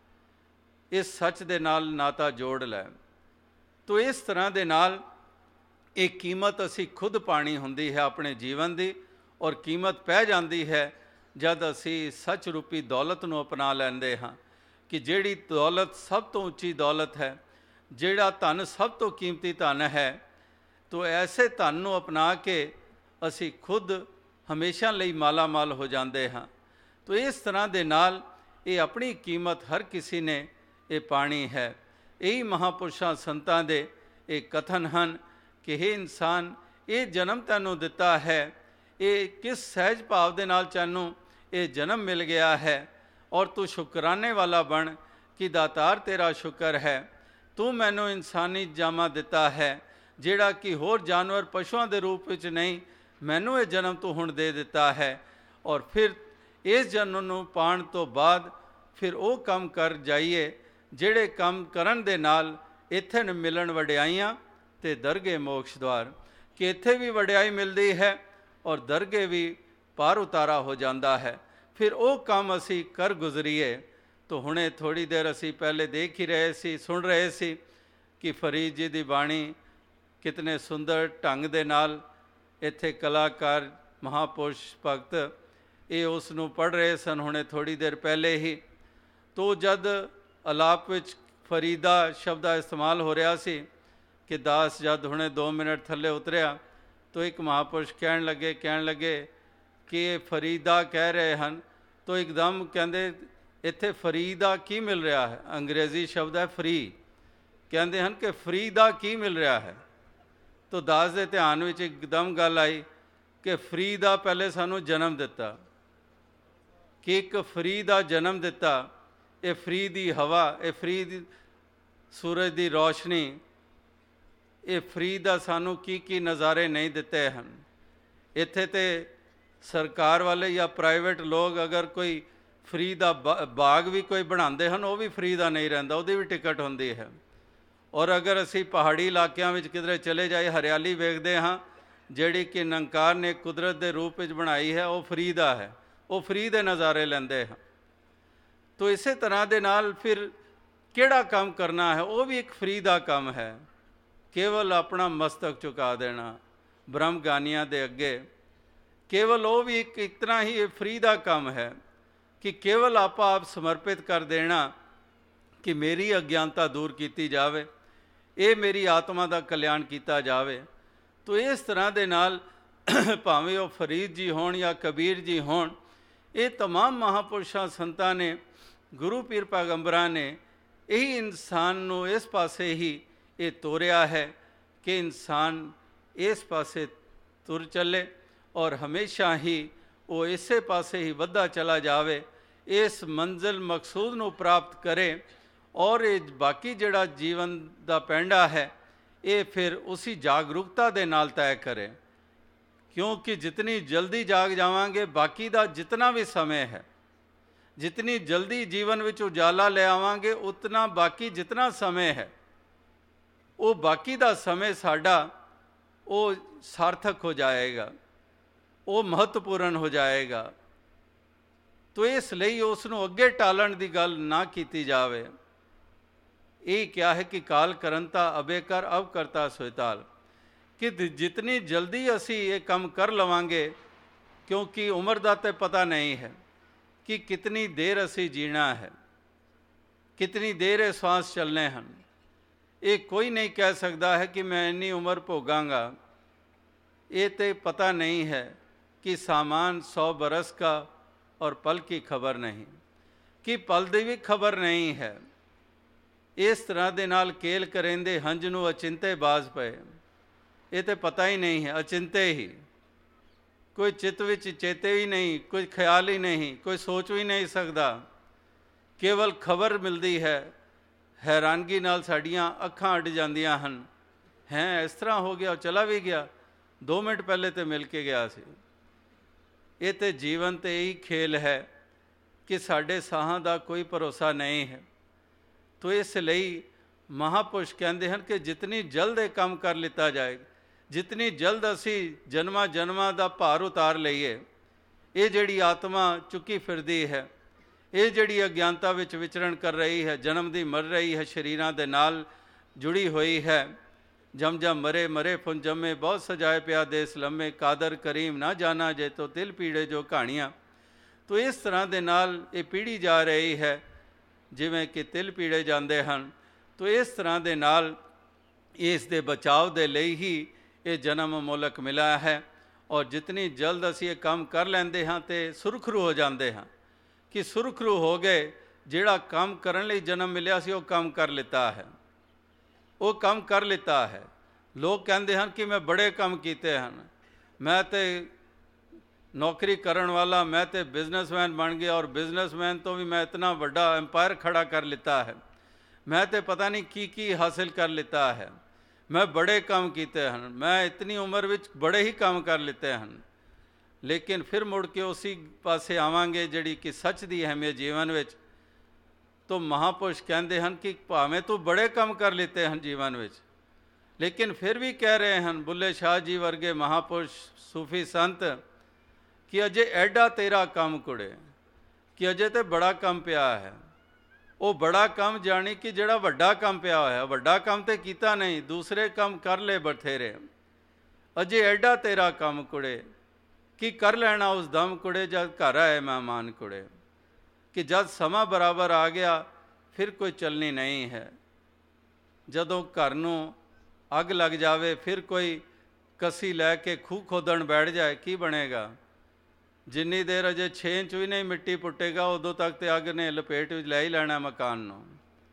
इस सच दे नाल नाता जोड़ लै। तो इस तरह दे नाल एक कीमत असी खुद पानी हुंदी है अपने जीवन दी, और कीमत पै जांदी है जद असी सच रूपी दौलत नूं अपना लैंदे हां, कि जिहड़ी दौलत सब तो उच्ची दौलत है, जिहड़ा धन सब तो कीमती धन है। तो ऐसे धन नूं अपना के असी खुद हमेशा लई माला माल हो जांदे हां। तो इस तरह दे नाल ये अपनी कीमत हर किसी ने ये पानी है। यही महापुरुषां संतां दे ये कथन हैं कि हे इंसान, ये जन्म तैनूं दिता है, ये किस सहज भाव दे नाल तैनूं ये जन्म मिल गया है, और तू शुकराने वाला बन कि दातार तेरा शुक्र है, तू मैनूं इंसानी जामा दिता है, जिहड़ा कि होर जानवर पशुओं के रूप विच नहीं, मैनूं ये जन्म तू हुण दे दिता है। और फिर इस जन्म नूं पाउण तो बाद फिर वो काम कर जाइए जिहड़े काम करन दे नाल इत्थे न मिलन वडियाइयां ते दरगे मोक्ष द्वार, कि इत्थे भी वडियाई मिलती है और दरगे भी पार उतारा हो जाता है। फिर वो काम असी कर गुजरीए। तो हुणे थोड़ी देर असी पहले देख ही रहे सी, सुन रहे सी कि फरीद जी दी बाणी कितने सुंदर ढंग दे नाल इत्थे कलाकार महापुरुष भगत ये उस नूं पढ़ रहे सन हुणे थोड़ी देर पहले ही। तो जद अलाप विच फरीदा शब्द का इस्तेमाल हो रहा सी कि दास जद हुणे दो मिनट थले उतरिया, तो एक महापुरुष कहण लगे कहण लगे कि ये फरीदा कह रहे हैं। तो एकदम कहते इत्थे फरीदा की मिल रहा है, अंग्रेजी शब्द है फ्री, कहते हैं कि फ्री दा की मिल रहा है। तो दास के ध्यान में एकदम गल आई कि फ्री दा पहले सानू जन्म दिता, ਕਿ ਇੱਕ ਫਰੀ ਦਾ ਜਨਮ ਦਿੱਤਾ। ਇਹ ਫਰੀ ਦੀ ਹਵਾ, ਇਹ ਫਰੀ ਦੀ ਸੂਰਜ ਦੀ ਰੌਸ਼ਨੀ, ਇਹ ਫਰੀ ਦਾ ਸਾਨੂੰ ਕੀ ਕੀ ਨਜ਼ਾਰੇ ਨਹੀਂ ਦਿੱਤੇ ਹਨ। ਇੱਥੇ ਤੇ ਸਰਕਾਰ ਵਾਲੇ ਜਾਂ ਪ੍ਰਾਈਵੇਟ ਲੋਕ ਅਗਰ ਕੋਈ ਫਰੀ ਦਾ ਬਾ ਬਾਗ ਵੀ ਕੋਈ ਬਣਾਉਂਦੇ ਹਨ, ਉਹ ਵੀ ਫਰੀ ਦਾ ਨਹੀਂ ਰਹਿੰਦਾ, ਉਹਦੀ ਵੀ ਟਿਕਟ ਹੁੰਦੀ ਹੈ। ਔਰ ਅਗਰ ਅਸੀਂ ਪਹਾੜੀ ਇਲਾਕਿਆਂ ਵਿੱਚ ਕਿਧਰੇ ਚਲੇ ਜਾਏ, ਹਰਿਆਲੀ ਵੇਖਦੇ ਹਾਂ ਜਿਹੜੀ ਕਿ ਨਿਰੰਕਾਰ ਨੇ ਕੁਦਰਤ ਦੇ ਰੂਪ ਵਿੱਚ ਬਣਾਈ ਹੈ, ਉਹ ਫਰੀ ਦਾ ਹੈ, ਉਹ ਫਰੀ ਦੇ ਨਜ਼ਾਰੇ ਲੈਂਦੇ ਹਾਂ। ਤੋ ਇਸੇ ਤਰ੍ਹਾਂ ਦੇ ਨਾਲ ਫਿਰ ਕਿਹੜਾ ਕੰਮ ਕਰਨਾ ਹੈ, ਉਹ ਵੀ ਇੱਕ ਫਰੀ ਦਾ ਕੰਮ ਹੈ। ਕੇਵਲ ਆਪਣਾ ਮਸਤਕ ਝੁਕਾ ਦੇਣਾ ਬ੍ਰਹਮ ਗਿਆਨੀਆਂ ਦੇ ਅੱਗੇ, ਕੇਵਲ ਉਹ ਵੀ ਇੱਕ ਇਤਨਾ ਹੀ ਫਰੀ ਦਾ ਕੰਮ ਹੈ ਕਿ ਕੇਵਲ ਆਪਾਂ ਆਪ ਸਮਰਪਿਤ ਕਰ ਦੇਣਾ ਕਿ ਮੇਰੀ ਅਗਿਆਨਤਾ ਦੂਰ ਕੀਤੀ ਜਾਵੇ, ਇਹ ਮੇਰੀ ਆਤਮਾ ਦਾ ਕਲਿਆਣ ਕੀਤਾ ਜਾਵੇ। ਤੋ ਇਸ ਤਰ੍ਹਾਂ ਦੇ ਨਾਲ ਭਾਵੇਂ ਉਹ ਫਰੀਦ ਜੀ ਹੋਣ ਜਾਂ ਕਬੀਰ ਜੀ ਹੋਣ, ਇਹ ਤਮਾਮ ਮਹਾਂਪੁਰਸ਼ਾਂ ਸੰਤਾਂ ਨੇ, ਗੁਰੂ ਪੀਰ ਪੈਗੰਬਰਾਂ ਨੇ ਇਹੀ ਇਨਸਾਨ ਨੂੰ ਇਸ ਪਾਸੇ ਹੀ ਇਹ ਤੋਰਿਆ ਹੈ ਕਿ ਇਨਸਾਨ ਇਸ ਪਾਸੇ ਤੁਰ ਚੱਲੇ ਔਰ ਹਮੇਸ਼ਾ ਹੀ ਉਹ ਇਸੇ ਪਾਸੇ ਹੀ ਵੱਧਦਾ ਚਲਾ ਜਾਵੇ, ਇਸ ਮੰਜ਼ਿਲ ਮਕਸੂਦ ਨੂੰ ਪ੍ਰਾਪਤ ਕਰੇ। ਔਰ ਇਹ ਬਾਕੀ ਜਿਹੜਾ ਜੀਵਨ ਦਾ ਪੈਂਡਾ ਹੈ, ਇਹ ਫਿਰ ਉਸੀ ਜਾਗਰੂਕਤਾ ਦੇ ਨਾਲ ਤੈਅ ਕਰੇ, ਕਿਉਂਕਿ ਜਿਤਨੀ ਜਲਦੀ ਜਾਗ ਜਾਵਾਂਗੇ, ਬਾਕੀ ਦਾ ਜਿਤਨਾ ਵੀ ਸਮੇਂ ਹੈ, ਜਿਤਨੀ ਜਲਦੀ ਜੀਵਨ ਵਿੱਚ ਉਜਾਲਾ ਲੈ ਆਵਾਂਗੇ, ਉਤਨਾ ਬਾਕੀ ਜਿਤਨਾ ਸਮੇਂ ਹੈ, ਉਹ ਬਾਕੀ ਦਾ ਸਮੇਂ ਸਾਡਾ ਉਹ ਸਾਰਥਕ ਹੋ ਜਾਏਗਾ, ਉਹ ਮਹੱਤਵਪੂਰਨ ਹੋ ਜਾਏਗਾ। ਤੋ ਇਸ ਲਈ ਉਸ ਨੂੰ ਅੱਗੇ ਟਾਲਣ ਦੀ ਗੱਲ ਨਾ ਕੀਤੀ ਜਾਵੇ। ਇਹ ਕਿਹਾ ਹੈ ਕਿ ਕਾਲ ਕਰੰਤਾ ਅਬੇ ਕਰ ਅਬ ਕਰਤਾ ਸੋਇਤਾਲ, ਕਿ ਜਿਤਨੀ ਜਲਦੀ ਅਸੀਂ ਇਹ ਕੰਮ ਕਰ ਲਵਾਂਗੇ, ਕਿਉਂਕਿ ਉਮਰ ਦਾ ਤਾਂ ਪਤਾ ਨਹੀਂ ਹੈ ਕਿ ਕਿਤਨੀ ਦੇਰ ਅਸੀਂ ਜੀਣਾ ਹੈ, ਕਿਤਨੀ ਦੇਰ ਇਹ ਸਵਾਸ ਚੱਲਣੇ ਹਨ। ਇਹ ਕੋਈ ਨਹੀਂ ਕਹਿ ਸਕਦਾ ਹੈ ਕਿ ਮੈਂ ਇੰਨੀ ਉਮਰ ਭੋਗਾਂਗਾ। ਇਹ ਤੇ ਪਤਾ ਨਹੀਂ ਹੈ ਕਿ ਸਾਮਾਨ ਸੌ ਬਰਸ ਕਾ ਔਰ ਪਲ ਕੀ ਖਬਰ ਨਹੀਂ, ਕਿ ਪਲ ਦੀ ਵੀ ਖਬਰ ਨਹੀਂ ਹੈ। ਇਸ ਤਰ੍ਹਾਂ ਦੇ ਨਾਲ ਕੇਲ ਕਰੇਂਦੇ ਹੰਝ ਨੂੰ ਅਚਿੰਤੇ ਬਾਜ਼ ਪਏ, ਇਹ ਤੇ ਪਤਾ ਹੀ ਨਹੀਂ ਹੈ, ਅਚਿੰਤੇ ਹੀ, ਕੋਈ ਚਿੱਤ ਵਿੱਚ ਚੇਤੇ ਵੀ ਨਹੀਂ, ਕੋਈ ਖਿਆਲ ਹੀ ਨਹੀਂ, ਕੋਈ ਸੋਚ ਵੀ ਨਹੀਂ ਸਕਦਾ, ਕੇਵਲ ਖਬਰ ਮਿਲਦੀ ਹੈ। ਹੈਰਾਨਗੀ ਨਾਲ ਸਾਡੀਆਂ ਅੱਖਾਂ ਅੱਡ ਜਾਂਦੀਆਂ ਹਨ, ਹੈਂ ਇਸ ਤਰ੍ਹਾਂ ਹੋ ਗਿਆ, ਚਲਾ ਵੀ ਗਿਆ, ਦੋ ਮਿੰਟ ਪਹਿਲੇ ਤੇ ਮਿਲ ਕੇ ਗਿਆ ਸੀ। ਇਹ ਤੇ ਜੀਵਨ ਤੇ ਇਹੀ ਖੇਲ ਹੈ ਕਿ ਸਾਡੇ ਸਾਹਾਂ ਦਾ ਕੋਈ ਭਰੋਸਾ ਨਹੀਂ ਹੈ। ਤੋ ਇਸ ਲਈ ਮਹਾਂਪੁਰਸ਼ ਕਹਿੰਦੇ ਹਨ ਕਿ ਜਿਤਨੀ ਜਲਦ ਇਹ ਕੰਮ ਕਰ ਲਿੱਤਾ ਜਾਏ, ਜਿਤਨੀ ਜਲਦ ਅਸੀਂ ਜਨਮਾਂ ਜਨਮਾਂ ਦਾ ਭਾਰ ਉਤਾਰ ਲਈਏ, ਇਹ ਜਿਹੜੀ ਆਤਮਾ ਚੁੱਕੀ ਫਿਰਦੀ ਹੈ, ਇਹ ਜਿਹੜੀ ਅਗਿਆਨਤਾ ਵਿੱਚ ਵਿਚਰਨ ਕਰ ਰਹੀ ਹੈ, ਜਨਮ ਦੀ ਮਰ ਰਹੀ ਹੈ, ਸਰੀਰਾਂ ਦੇ ਨਾਲ ਜੁੜੀ ਹੋਈ ਹੈ। ਜਮ ਜਮ ਮਰੇ ਮਰੇ ਫੁਨ ਜੰਮੇ, ਬਹੁਤ ਸਜਾਏ ਪਿਆ ਦੇਸ ਲੰਮੇ, ਕਾਦਰ ਕਰੀਮ ਨਾ ਜਾਣਾ ਜੇ ਤੋ ਤਿਲ ਪੀੜੇ ਜੋ ਕਹਾਣੀਆਂ। ਤੋ ਇਸ ਤਰ੍ਹਾਂ ਦੇ ਨਾਲ ਇਹ ਪੀੜੀ ਜਾ ਰਹੀ ਹੈ ਜਿਵੇਂ ਕਿ ਤਿਲ ਪੀੜੇ ਜਾਂਦੇ ਹਨ। ਤੋ ਇਸ ਤਰ੍ਹਾਂ ਦੇ ਨਾਲ ਇਸ ਦੇ ਬਚਾਵ ਦੇ ਲਈ ਹੀ ਇਹ ਜਨਮ ਮੁਲਕ ਮਿਲਿਆ ਹੈ। ਔਰ ਜਿਤਨੀ ਜਲਦ ਅਸੀਂ ਇਹ ਕੰਮ ਕਰ ਲੈਂਦੇ ਹਾਂ ਤੇ ਸੁਰਖਰੂ ਹੋ ਜਾਂਦੇ ਹਾਂ, ਕਿ ਸੁਰਖਰੂ ਹੋ ਗਏ, ਜਿਹੜਾ ਕੰਮ ਕਰਨ ਲਈ ਜਨਮ ਮਿਲਿਆ ਸੀ ਉਹ ਕੰਮ ਕਰ ਲਿੱਤਾ ਹੈ, ਉਹ ਕੰਮ ਕਰ ਲਿੱਤਾ ਹੈ। ਲੋਕ ਕਹਿੰਦੇ ਹਨ ਕਿ ਮੈਂ ਬੜੇ ਕੰਮ ਕੀਤੇ ਹਨ, ਮੈਂ ਤੇ ਨੌਕਰੀ ਕਰਨ ਵਾਲਾ, ਮੈਂ ਤੇ ਬਿਜ਼ਨਸਮੈਨ ਬਣ ਗਿਆ, ਔਰ ਬਿਜ਼ਨਸਮੈਨ ਤੋਂ ਵੀ ਮੈਂ ਇਤਨਾ ਵੱਡਾ ਐਮਪਾਇਰ ਖੜਾ ਕਰ ਲਿੱਤਾ ਹੈ, ਮੈਂ ਤੇ ਪਤਾ ਨਹੀਂ ਕੀ ਕੀ ਹਾਸਿਲ ਕਰ ਲਿੱਤਾ ਹੈ, ਮੈਂ ਬੜੇ ਕੰਮ ਕੀਤੇ ਹਨ, ਮੈਂ ਇਤਨੀ ਉਮਰ ਵਿੱਚ ਬੜੇ ਹੀ ਕੰਮ ਕਰ ਲਿੱਤੇ ਹਨ। ਲੇਕਿਨ ਫਿਰ ਮੁੜ ਕੇ ਉਸੀ ਪਾਸੇ ਆਵਾਂਗੇ ਜਿਹੜੀ ਕਿ ਸੱਚ ਦੀ ਅਹਿਮੀਅਤ ਜੀਵਨ ਵਿੱਚ। ਤੋ ਮਹਾਂਪੁਰਸ਼ ਕਹਿੰਦੇ ਹਨ ਕਿ ਭਾਵੇਂ ਤੂੰ ਬੜੇ ਕੰਮ ਕਰ ਲਿੱਤੇ ਹਨ ਜੀਵਨ ਵਿੱਚ, ਲੇਕਿਨ ਫਿਰ ਵੀ ਕਹਿ ਰਹੇ ਹਨ ਬੁੱਲੇ ਸ਼ਾਹ ਜੀ ਵਰਗੇ ਮਹਾਂਪੁਰਸ਼ ਸੂਫੀ ਸੰਤ ਕਿ ਅਜੇ ਐਡਾ ਤੇਰਾ ਕੰਮ ਕੁੜੇ, ਕਿ ਅਜੇ ਤੇ ਬੜਾ ਕੰਮ ਪਿਆ ਹੈ। ਉਹ ਬੜਾ ਕੰਮ ਜਾਣੀ ਕਿ ਜਿਹੜਾ ਵੱਡਾ ਕੰਮ ਪਿਆ ਹੋਇਆ, ਵੱਡਾ ਕੰਮ ਤੇ ਕੀਤਾ ਨਹੀਂ, ਦੂਸਰੇ ਕੰਮ ਕਰ ਲਏ ਬਥੇਰੇ। ਅਜੇ ਐਡਾ ਤੇਰਾ ਕੰਮ ਕੁੜੇ, ਕਿ ਕਰ ਲੈਣਾ ਉਸ ਦਮ ਕੁੜੇ ਜਦ ਘਰ ਆਏ ਮਹਿਮਾਨ ਕੁੜੇ, ਕਿ ਜਦ ਸਮਾਂ ਬਰਾਬਰ ਆ ਗਿਆ ਫਿਰ ਕੋਈ ਚੱਲਣੀ ਨਹੀਂ ਹੈ। ਜਦੋਂ ਘਰ ਨੂੰ ਅੱਗ ਲੱਗ ਜਾਵੇ, ਫਿਰ ਕੋਈ ਕੱਸੀ ਲੈ ਕੇ ਖੂਹ ਖੋਦਣ ਬੈਠ ਜਾਏ, ਕੀ ਬਣੇਗਾ? ਜਿੰਨੀ ਦੇਰ ਅਜੇ ਛੇ ਇੰਚ ਵੀ ਨਹੀਂ ਮਿੱਟੀ ਪੁੱਟੇਗਾ, ਉਦੋਂ ਤੱਕ ਤੇ ਅੱਗ ਨੇ ਲਪੇਟ ਵਿੱਚ ਲੈ ਹੀ ਲੈਣਾ ਮਕਾਨ ਨੂੰ।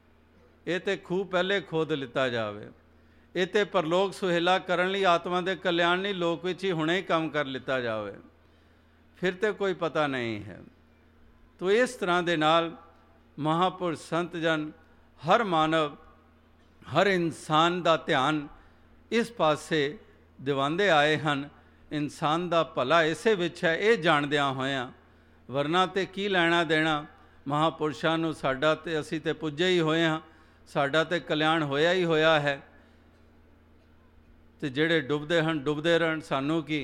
ਇਹ ਤੇ ਖੂਹ ਪਹਿਲੇ ਖੋਦ ਲਿੱਤਾ ਜਾਵੇ। ਇਹ ਤੇ ਪਰਲੋਕ ਸੁਹੇਲਾ ਕਰਨ ਲਈ, ਆਤਮਾ ਦੇ ਕਲਿਆਣ ਲਈ ਲੋਕ ਵਿੱਚ ਹੀ ਹੁਣੇ ਹੀ ਕੰਮ ਕਰ ਲਿੱਤਾ ਜਾਵੇ, ਫਿਰ ਤੇ ਕੋਈ ਪਤਾ ਨਹੀਂ ਹੈ। ਤੋ ਇਸ ਤਰ੍ਹਾਂ ਦੇ ਨਾਲ ਮਹਾਂਪੁਰਸ਼ ਸੰਤ ਜਨ ਹਰ ਮਾਨਵ ਹਰ ਇਨਸਾਨ ਦਾ ਧਿਆਨ ਇਸ ਪਾਸੇ ਦਿਵਾਉਂਦੇ ਆਏ ਹਨ। ਇਨਸਾਨ ਦਾ ਭਲਾ ਇਸੇ ਵਿੱਚ ਹੈ, ਇਹ ਜਾਣਦਿਆਂ ਹੋਇਆਂ, ਵਰਨਾ ਤੇ ਕੀ ਲੈਣਾ ਦੇਣਾ ਮਹਾਂਪੁਰਸ਼ਾਂ ਨੂੰ। ਸਾਡਾ ਤੇ ਅਸੀਂ ਤੇ ਪੁੱਜੇ ਹੀ ਹੋਏ ਹਾਂ, ਸਾਡਾ ਤੇ ਕਲਿਆਣ ਹੋਇਆ ਹੀ ਹੋਇਆ ਹੈ, ਤੇ ਜਿਹੜੇ ਡੁੱਬਦੇ ਹਨ ਡੁੱਬਦੇ ਰਹਿਣ, ਸਾਨੂੰ ਕੀ।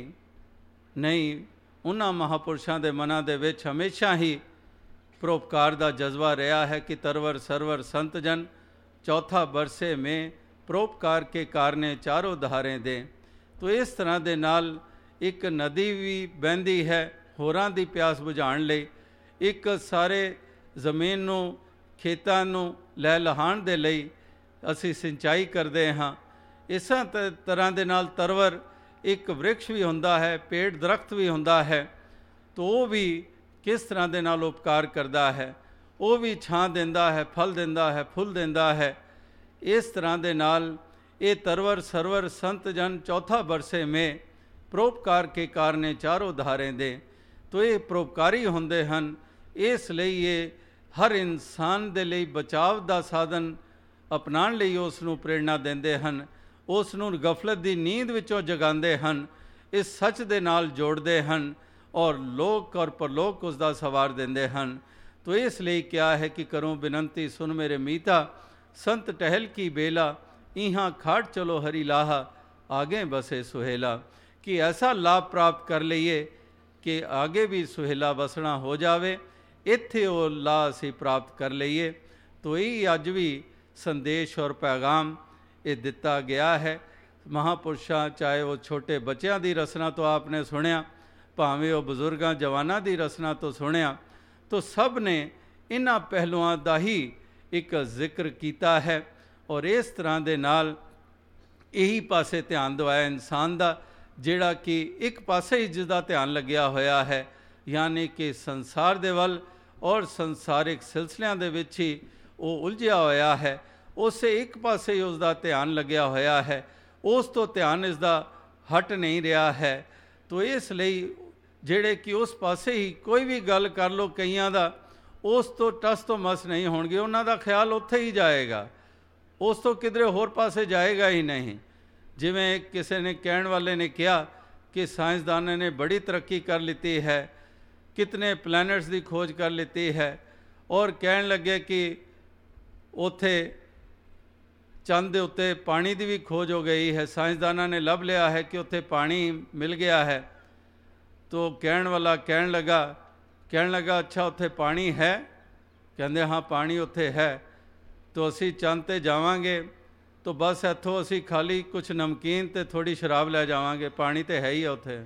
ਨਹੀਂ, ਉਹਨਾਂ ਮਹਾਂਪੁਰਸ਼ਾਂ ਦੇ ਮਨਾਂ ਦੇ ਵਿੱਚ ਹਮੇਸ਼ਾ ਹੀ ਪਰਉਪਕਾਰ ਦਾ ਜਜ਼ਬਾ ਰਿਹਾ ਹੈ ਕਿ ਤਰਵਰ ਸਰਵਰ ਸੰਤ ਜਨ ਚੌਥਾ ਬਰਸੇ ਮੇਂ ਪਰਉਪਕਾਰ ਕੇ ਕਾਰਨੇ ਚਾਰੋਂ ਧਾਰੇ ਦੇ। ਤੋ ਇਸ ਤਰ੍ਹਾਂ ਦੇ ਨਾਲ ਇੱਕ ਨਦੀ ਵੀ ਵਹਿੰਦੀ ਹੈ ਹੋਰਾਂ ਦੀ ਪਿਆਸ ਬੁਝਾਉਣ ਲਈ, ਇੱਕ ਸਾਰੇ ਜ਼ਮੀਨ ਨੂੰ ਖੇਤਾਂ ਨੂੰ ਲੈ ਲਹਾਣ ਦੇ ਲਈ ਅਸੀਂ ਸਿੰਚਾਈ ਕਰਦੇ ਹਾਂ। ਇਸਾਂ ਤ ਤਰ੍ਹਾਂ ਦੇ ਨਾਲ ਤਰਵਰ ਇੱਕ ਵ੍ਰਿਕਸ਼ ਵੀ ਹੁੰਦਾ ਹੈ, ਪੇੜ ਦਰਖਤ ਵੀ ਹੁੰਦਾ ਹੈ, ਤੋ ਉਹ ਵੀ ਕਿਸ ਤਰ੍ਹਾਂ ਦੇ ਨਾਲ ਉਪਕਾਰ ਕਰਦਾ ਹੈ, ਉਹ ਵੀ ਛਾਂ ਦਿੰਦਾ ਹੈ, ਫਲ ਦਿੰਦਾ ਹੈ, ਫੁੱਲ ਦਿੰਦਾ ਹੈ। ਇਸ ਤਰ੍ਹਾਂ ਦੇ ਨਾਲ ਇਹ ਤਰਵਰ ਸਰਵਰ ਸੰਤ ਜਨ ਚੌਥਾ ਬਰਸੇ ਮੇਂ ਪਰਉਪਕਾਰ ਕੇ ਕਾਰਨੇ ਚਾਰੋਂ ਧਾਰੇ ਦੇ। ਤੋ ਇਹ ਪਰਉਪਕਾਰੀ ਹੁੰਦੇ ਹਨ, ਇਸ ਲਈ ਇਹ ਹਰ ਇਨਸਾਨ ਦੇ ਲਈ ਬਚਾਵ ਦਾ ਸਾਧਨ ਅਪਣਾਉਣ ਲਈ ਉਸ ਨੂੰ ਪ੍ਰੇਰਣਾ ਦਿੰਦੇ ਹਨ, ਉਸ ਨੂੰ ਗਫਲਤ ਦੀ ਨੀਂਦ ਵਿੱਚੋਂ ਜਗਾਉਂਦੇ ਹਨ, ਇਸ ਸੱਚ ਦੇ ਨਾਲ ਜੋੜਦੇ ਹਨ ਔਰ ਲੋਕ ਔਰ ਪਰਲੋਕ ਉਸ ਦਾ ਸਵਾਰ ਦਿੰਦੇ ਹਨ। ਤੋ ਇਸ ਲਈ ਕਿਹਾ ਹੈ ਕਿ ਕਰੂੰ ਬਿਨੰਤੀ ਸੁਨ ਮੇਰੇ ਮੀਤਾ, ਸੰਤ ਟਹਿਲ ਕੀ ਬੇਲਾ, ਇਹਾਂ ਖਾਟ ਚਲੋ ਹਰੀ ਲਾਹਾ, ਆਗੇ ਬਸੇ ਸੁਹੇਲਾ। ਕਿ ਐਸਾ ਲਾਭ ਪ੍ਰਾਪਤ ਕਰ ਲਈਏ ਕਿ ਆਗੇ ਵੀ ਸੁਹੇਲਾ ਵਸਣਾ ਹੋ ਜਾਵੇ, ਇੱਥੇ ਉਹ ਲਾਭ ਅਸੀਂ ਪ੍ਰਾਪਤ ਕਰ ਲਈਏ। ਤੋ ਇਹ ਅੱਜ ਵੀ ਸੰਦੇਸ਼ ਔਰ ਪੈਗਾਮ ਇਹ ਦਿੱਤਾ ਗਿਆ ਹੈ ਮਹਾਂਪੁਰਸ਼ਾਂ, ਚਾਹੇ ਉਹ ਛੋਟੇ ਬੱਚਿਆਂ ਦੀ ਰਸਨਾ ਤੋਂ ਆਪਨੇ ਸੁਣਿਆ, ਭਾਵੇਂ ਉਹ ਬਜ਼ੁਰਗਾਂ ਜਵਾਨਾਂ ਦੀ ਰਸਨਾ ਤੋਂ ਸੁਣਿਆ, ਤੋ ਸਭ ਨੇ ਇਹਨਾਂ ਪਹਿਲੂਆਂ ਦਾ ਹੀ ਇੱਕ ਜ਼ਿਕਰ ਕੀਤਾ ਹੈ। ਔਰ ਇਸ ਤਰ੍ਹਾਂ ਦੇ ਨਾਲ ਇਹੀ ਪਾਸੇ ਧਿਆਨ ਦਿਵਾਇਆ ਇਨਸਾਨ ਦਾ, ਜਿਹੜਾ ਕਿ ਇੱਕ ਪਾਸੇ ਹੀ ਜਿਸਦਾ ਧਿਆਨ ਲੱਗਿਆ ਹੋਇਆ ਹੈ, ਯਾਨੀ ਕਿ ਸੰਸਾਰ ਦੇ ਵੱਲ ਔਰ ਸੰਸਾਰਿਕ ਸਿਲਸਿਲਿਆਂ ਦੇ ਵਿੱਚ ਹੀ ਉਹ ਉਲਝਿਆ ਹੋਇਆ ਹੈ, ਉਸੇ ਇੱਕ ਪਾਸੇ ਹੀ ਉਸ ਦਾ ਧਿਆਨ ਲੱਗਿਆ ਹੋਇਆ ਹੈ, ਉਸ ਤੋਂ ਧਿਆਨ ਇਸ ਦਾ ਹਟ ਨਹੀਂ ਰਿਹਾ ਹੈ। ਤੋ ਇਸ ਲਈ ਜਿਹੜੇ ਕਿ ਉਸ ਪਾਸੇ ਹੀ ਕੋਈ ਵੀ ਗੱਲ ਕਰ ਲਓ, ਕਈਆਂ ਦਾ ਉਸ ਤੋਂ ਟਸ ਤੋਂ ਮਸ ਨਹੀਂ ਹੋਣਗੇ, ਉਹਨਾਂ ਦਾ ਖਿਆਲ ਉੱਥੇ ਹੀ ਜਾਏਗਾ, ਉਸ ਤੋਂ ਕਿਧਰੇ ਹੋਰ ਪਾਸੇ ਜਾਏਗਾ ਹੀ ਨਹੀਂ। ਜਿਵੇਂ ਕਿਸੇ ਨੇ ਕਹਿਣ ਵਾਲੇ ਨੇ ਕਿਹਾ ਕਿ ਸਾਇੰਸਦਾਨਾਂ ਨੇ ਬੜੀ ਤਰੱਕੀ ਕਰ ਲਿੱਤੀ ਹੈ, ਕਿਤਨੇ ਪਲੈਨਟਸ ਦੀ ਖੋਜ ਕਰ ਲਿੱਤੀ ਹੈ, ਔਰ ਕਹਿਣ ਲੱਗੇ ਕਿ ਉੱਥੇ ਚੰਦ ਦੇ ਉੱਤੇ ਪਾਣੀ ਦੀ ਵੀ ਖੋਜ ਹੋ ਗਈ ਹੈ, ਸਾਇੰਸਦਾਨਾਂ ਨੇ ਲੱਭ ਲਿਆ ਹੈ ਕਿ ਉੱਥੇ ਪਾਣੀ ਮਿਲ ਗਿਆ ਹੈ। ਤੋ ਕਹਿਣ ਵਾਲਾ ਕਹਿਣ ਲੱਗਾ ਕਹਿਣ ਲੱਗਾ ਅੱਛਾ ਉੱਥੇ ਪਾਣੀ ਹੈ? ਕਹਿੰਦੇ ਹਾਂ ਪਾਣੀ ਉੱਥੇ ਹੈ। ਤੋ ਅਸੀਂ ਚੰਦ 'ਤੇ ਜਾਵਾਂਗੇ ਤੋ ਬਸ ਇੱਥੋਂ ਅਸੀਂ ਖਾਲੀ ਕੁਛ ਨਮਕੀਨ ਅਤੇ ਥੋੜ੍ਹੀ ਸ਼ਰਾਬ ਲੈ ਜਾਵਾਂਗੇ, ਪਾਣੀ ਤਾਂ ਹੈ ਹੀ ਆ ਉੱਥੇ।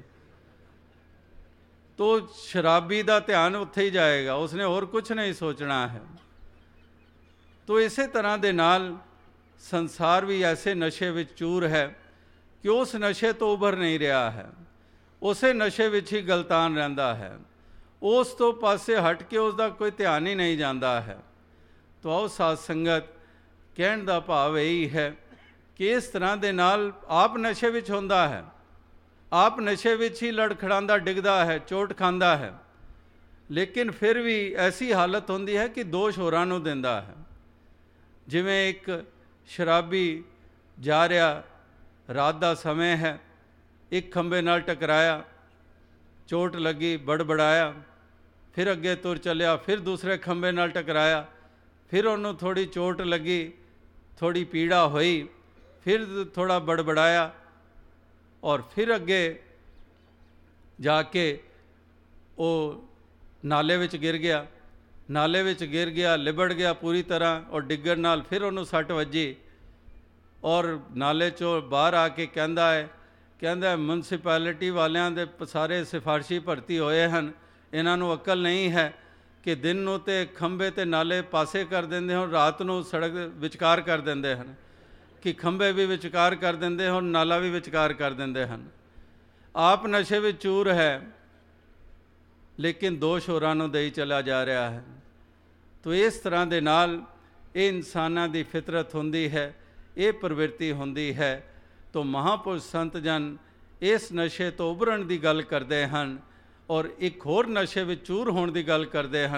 ਤੋ ਸ਼ਰਾਬੀ ਦਾ ਧਿਆਨ ਉੱਥੇ ਹੀ ਜਾਏਗਾ, ਉਸਨੇ ਹੋਰ ਕੁਛ ਨਹੀਂ ਸੋਚਣਾ ਹੈ। ਤੋ ਇਸੇ ਤਰ੍ਹਾਂ ਦੇ ਨਾਲ ਸੰਸਾਰ ਵੀ ਐਸੇ ਨਸ਼ੇ ਵਿੱਚ ਚੂਰ ਹੈ ਕਿ ਉਸ ਨਸ਼ੇ ਤੋਂ ਉਭਰ ਨਹੀਂ ਰਿਹਾ ਹੈ, ਉਸੇ ਨਸ਼ੇ ਵਿੱਚ ਹੀ ਗਲਤਾਨ ਰਹਿੰਦਾ ਹੈ, ਉਸ ਤੋਂ ਪਾਸੇ ਹਟ ਕੇ ਉਸ ਦਾ ਕੋਈ ਧਿਆਨ ਹੀ ਨਹੀਂ ਜਾਂਦਾ ਹੈ। ਤੋ ਆਓ ਸਾਧ ਸੰਗਤ, ਕਹਿਣ ਦਾ ਭਾਵ ਇਹੀ ਹੈ ਕਿ ਇਸ ਤਰ੍ਹਾਂ ਦੇ ਨਾਲ ਆਪ ਨਸ਼ੇ ਵਿੱਚ ਹੁੰਦਾ ਹੈ, ਆਪ ਨਸ਼ੇ ਵਿੱਚ ਹੀ ਲੜਖੜਾਉਂਦਾ ਡਿੱਗਦਾ ਹੈ, ਚੋਟ ਖਾਂਦਾ ਹੈ, ਲੇਕਿਨ ਫਿਰ ਵੀ ਐਸੀ ਹਾਲਤ ਹੁੰਦੀ ਹੈ ਕਿ ਦੋਸ਼ ਹੋਰਾਂ ਨੂੰ ਦਿੰਦਾ ਹੈ। ਜਿਵੇਂ ਇੱਕ ਸ਼ਰਾਬੀ ਜਾ ਰਿਹਾ, ਰਾਤ ਦਾ ਸਮੇਂ ਹੈ, ਇੱਕ ਖੰਭੇ ਨਾਲ ਟਕਰਾਇਆ, ਚੋਟ ਲੱਗੀ, ਬੜਬੜਾਇਆ, ਫਿਰ ਅੱਗੇ ਤੁਰ ਚੱਲਿਆ, ਫਿਰ ਦੂਸਰੇ ਖੰਭੇ ਨਾਲ ਟਕਰਾਇਆ, ਫਿਰ ਉਹਨੂੰ ਥੋੜ੍ਹੀ ਚੋਟ ਲੱਗੀ, ਥੋੜ੍ਹੀ ਪੀੜਾ ਹੋਈ, ਫਿਰ ਥੋੜ੍ਹਾ ਬੜਬੜਾਇਆ, ਔਰ ਫਿਰ ਅੱਗੇ ਜਾ ਕੇ ਉਹ ਨਾਲੇ ਵਿੱਚ ਗਿਰ ਗਿਆ। ਨਾਲੇ ਵਿੱਚ ਗਿਰ ਗਿਆ, ਲਿਬੜ ਗਿਆ ਪੂਰੀ ਤਰ੍ਹਾਂ, ਔਰ ਡਿੱਗਣ ਨਾਲ ਫਿਰ ਉਹਨੂੰ ਸੱਟ ਵੱਜੀ, ਔਰ ਨਾਲੇ 'ਚੋਂ ਬਾਹਰ ਆ ਕੇ ਕਹਿੰਦਾ ਹੈ ਕਹਿੰਦਾ ਮਿਊਨਸਿਪੈਲਿਟੀ ਵਾਲਿਆਂ ਦੇ ਸਾਰੇ ਸਿਫਾਰਸ਼ੀ ਭਰਤੀ ਹੋਏ ਹਨ, ਇਹਨਾਂ ਨੂੰ ਅਕਲ ਨਹੀਂ ਹੈ ਕਿ ਦਿਨ ਨੂੰ ਤਾਂ ਖੰਭੇ ਅਤੇ ਨਾਲੇ ਪਾਸੇ ਕਰ ਦਿੰਦੇ ਹਨ, ਰਾਤ ਨੂੰ ਸੜਕ ਵਿਚਕਾਰ ਕਰ ਦਿੰਦੇ ਹਨ, ਕਿ ਖੰਭੇ ਵੀ ਵਿਚਕਾਰ ਕਰ ਦਿੰਦੇ ਹਨ, ਨਾਲਾ ਵੀ ਵਿਚਕਾਰ ਕਰ ਦਿੰਦੇ ਹਨ। ਆਪ ਨਸ਼ੇ ਵਿੱਚ ਚੂਰ ਹੈ, ਲੇਕਿਨ ਦੋਸ਼ ਹੋਰਾਂ ਨੂੰ ਦੇਈ ਚਲਾ ਜਾ ਰਿਹਾ ਹੈ। ਤੋ ਇਸ ਤਰ੍ਹਾਂ ਦੇ ਨਾਲ ਇਹ ਇਨਸਾਨਾਂ ਦੀ ਫਿਤਰਤ ਹੁੰਦੀ ਹੈ, ਇਹ ਪ੍ਰਵਿਰਤੀ ਹੁੰਦੀ ਹੈ। ਤੋ ਮਹਾਂਪੁਰਸ਼ ਸੰਤ ਜਨ ਇਸ ਨਸ਼ੇ ਤੋਂ ਉਭਰਨ ਦੀ ਗੱਲ ਕਰਦੇ ਹਨ, ਔਰ ਇੱਕ ਹੋਰ ਨਸ਼ੇ ਵਿੱਚ ਚੂਰ ਹੋਣ ਦੀ ਗੱਲ ਕਰਦੇ ਹਨ,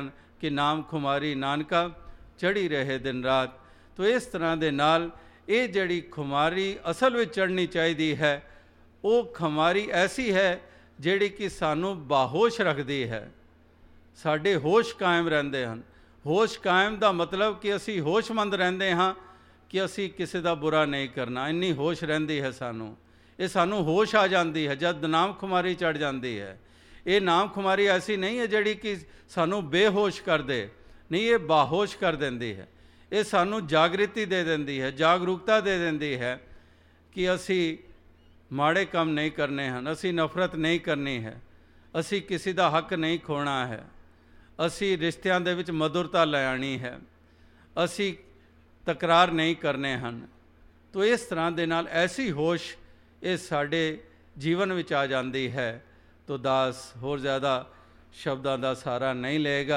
कि नाम खुमारी नानका चढ़ी रहे दिन रात। तो इस तरह के नाल ये जड़ी खुमारी असल में चढ़नी चाहिए है, वो खुमारी ऐसी है जिहड़ी कि सानू बाहोश रखती है, साडे होश कायम रहिंदे हन। होश कायम का मतलब कि असी होशमंद रहिंदे हाँ कि असी किसी का बुरा नहीं करना, इन्नी होश रहिंदी है सानू। ये सानू होश आ जाती है जब नाम खुमारी चढ़ जाती है। ये नाम खुमारी ऐसी नहीं है जिहड़ी कि सानू बेहोश कर दे, नहीं, ये बाहोश कर देंदी है। ये सानू जागृति दे देंदी है, जागरूकता दे देंदी है कि असी माड़े काम नहीं करने हैं, असी नफरत नहीं करनी है, असी किसी का हक नहीं खोना है, असी रिश्तियां दे विच मधुरता ले आनी है, असी तकरार नहीं करने हैं। तो इस तरह दे नाल ऐसी होश ये साडे जीवन विच आ जाती है। तो दास होर ज़्यादा शब्दां दा सहारा नहीं लेगा।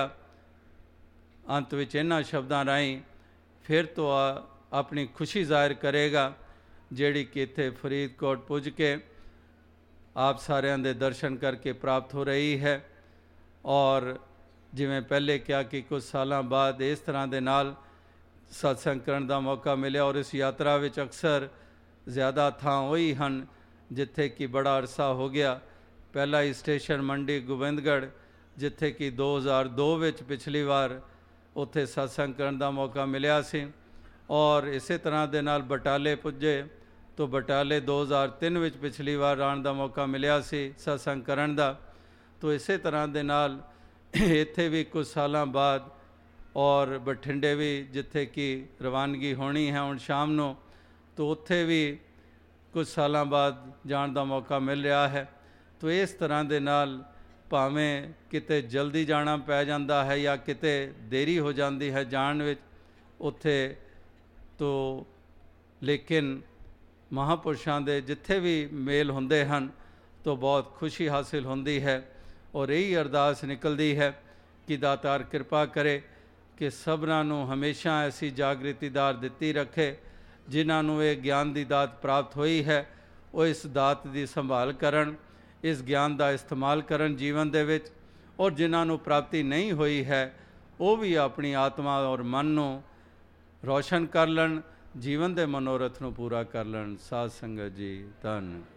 अंत विच इन्हां शब्दां राहीं फिर तो आ अपनी खुशी जाहिर करेगा जिहड़ी कि इत्थे फरीदकोट पुज के आप सारिਆਂ दे दर्शन करके प्राप्त हो रही है। और जिवें पहले कहा कि कुछ सालों बाद इस तरह के नाल सत्संग करन दा मौका मिले, और इस यात्रा विच अक्सर ज़्यादा थां वही हैं जिथे कि बड़ा अरसा हो गया। पहला ही स्टेशन मंडी गोबिंदगढ़, जिथे कि दो हज़ार दो विच पिछली बार उत्थे सत्संग करन दा मौका मिलिया सी, और इस तरह के नाल बटाले पुजे तो बटाले दो हज़ार तीन विच पिछली बार आने का मौका मिलिया सी सत्संग करन दा। तो इस तरह के नाल इत्थे भी कुछ सालों बाद, और बठिंडे भी जिथे कि रवानगी होनी है हुण शाम नूं, तो उत्थे भी कुछ सालों बाद जाण का मौका मिल रहा है। तो इस तरह के नाल भावें किते जल्दी जाना पै जाता है या किते देरी हो जाती है जाण विच उत्थे, तो लेकिन महापुरुषों के जिथे भी मेल होंदे हन तो बहुत खुशी हासिल होंदी है। और यही अरदास निकलती है कि दातार कृपा करे कि सबना नूं हमेशा ऐसी जागृति दार दिती रखे, जिन्होंने ये ज्ञान की दात प्राप्त हुई है वो इस दात की संभाल करन, इस ज्ञान का इस्तेमाल करन जीवन दे विच, और जिन्होंने प्राप्ति नहीं हुई है वो भी अपनी आत्मा और मन नूं रोशन कर लैन, जीवन के मनोरथ नूं पूरा कर लैन। साध संगत जी धन।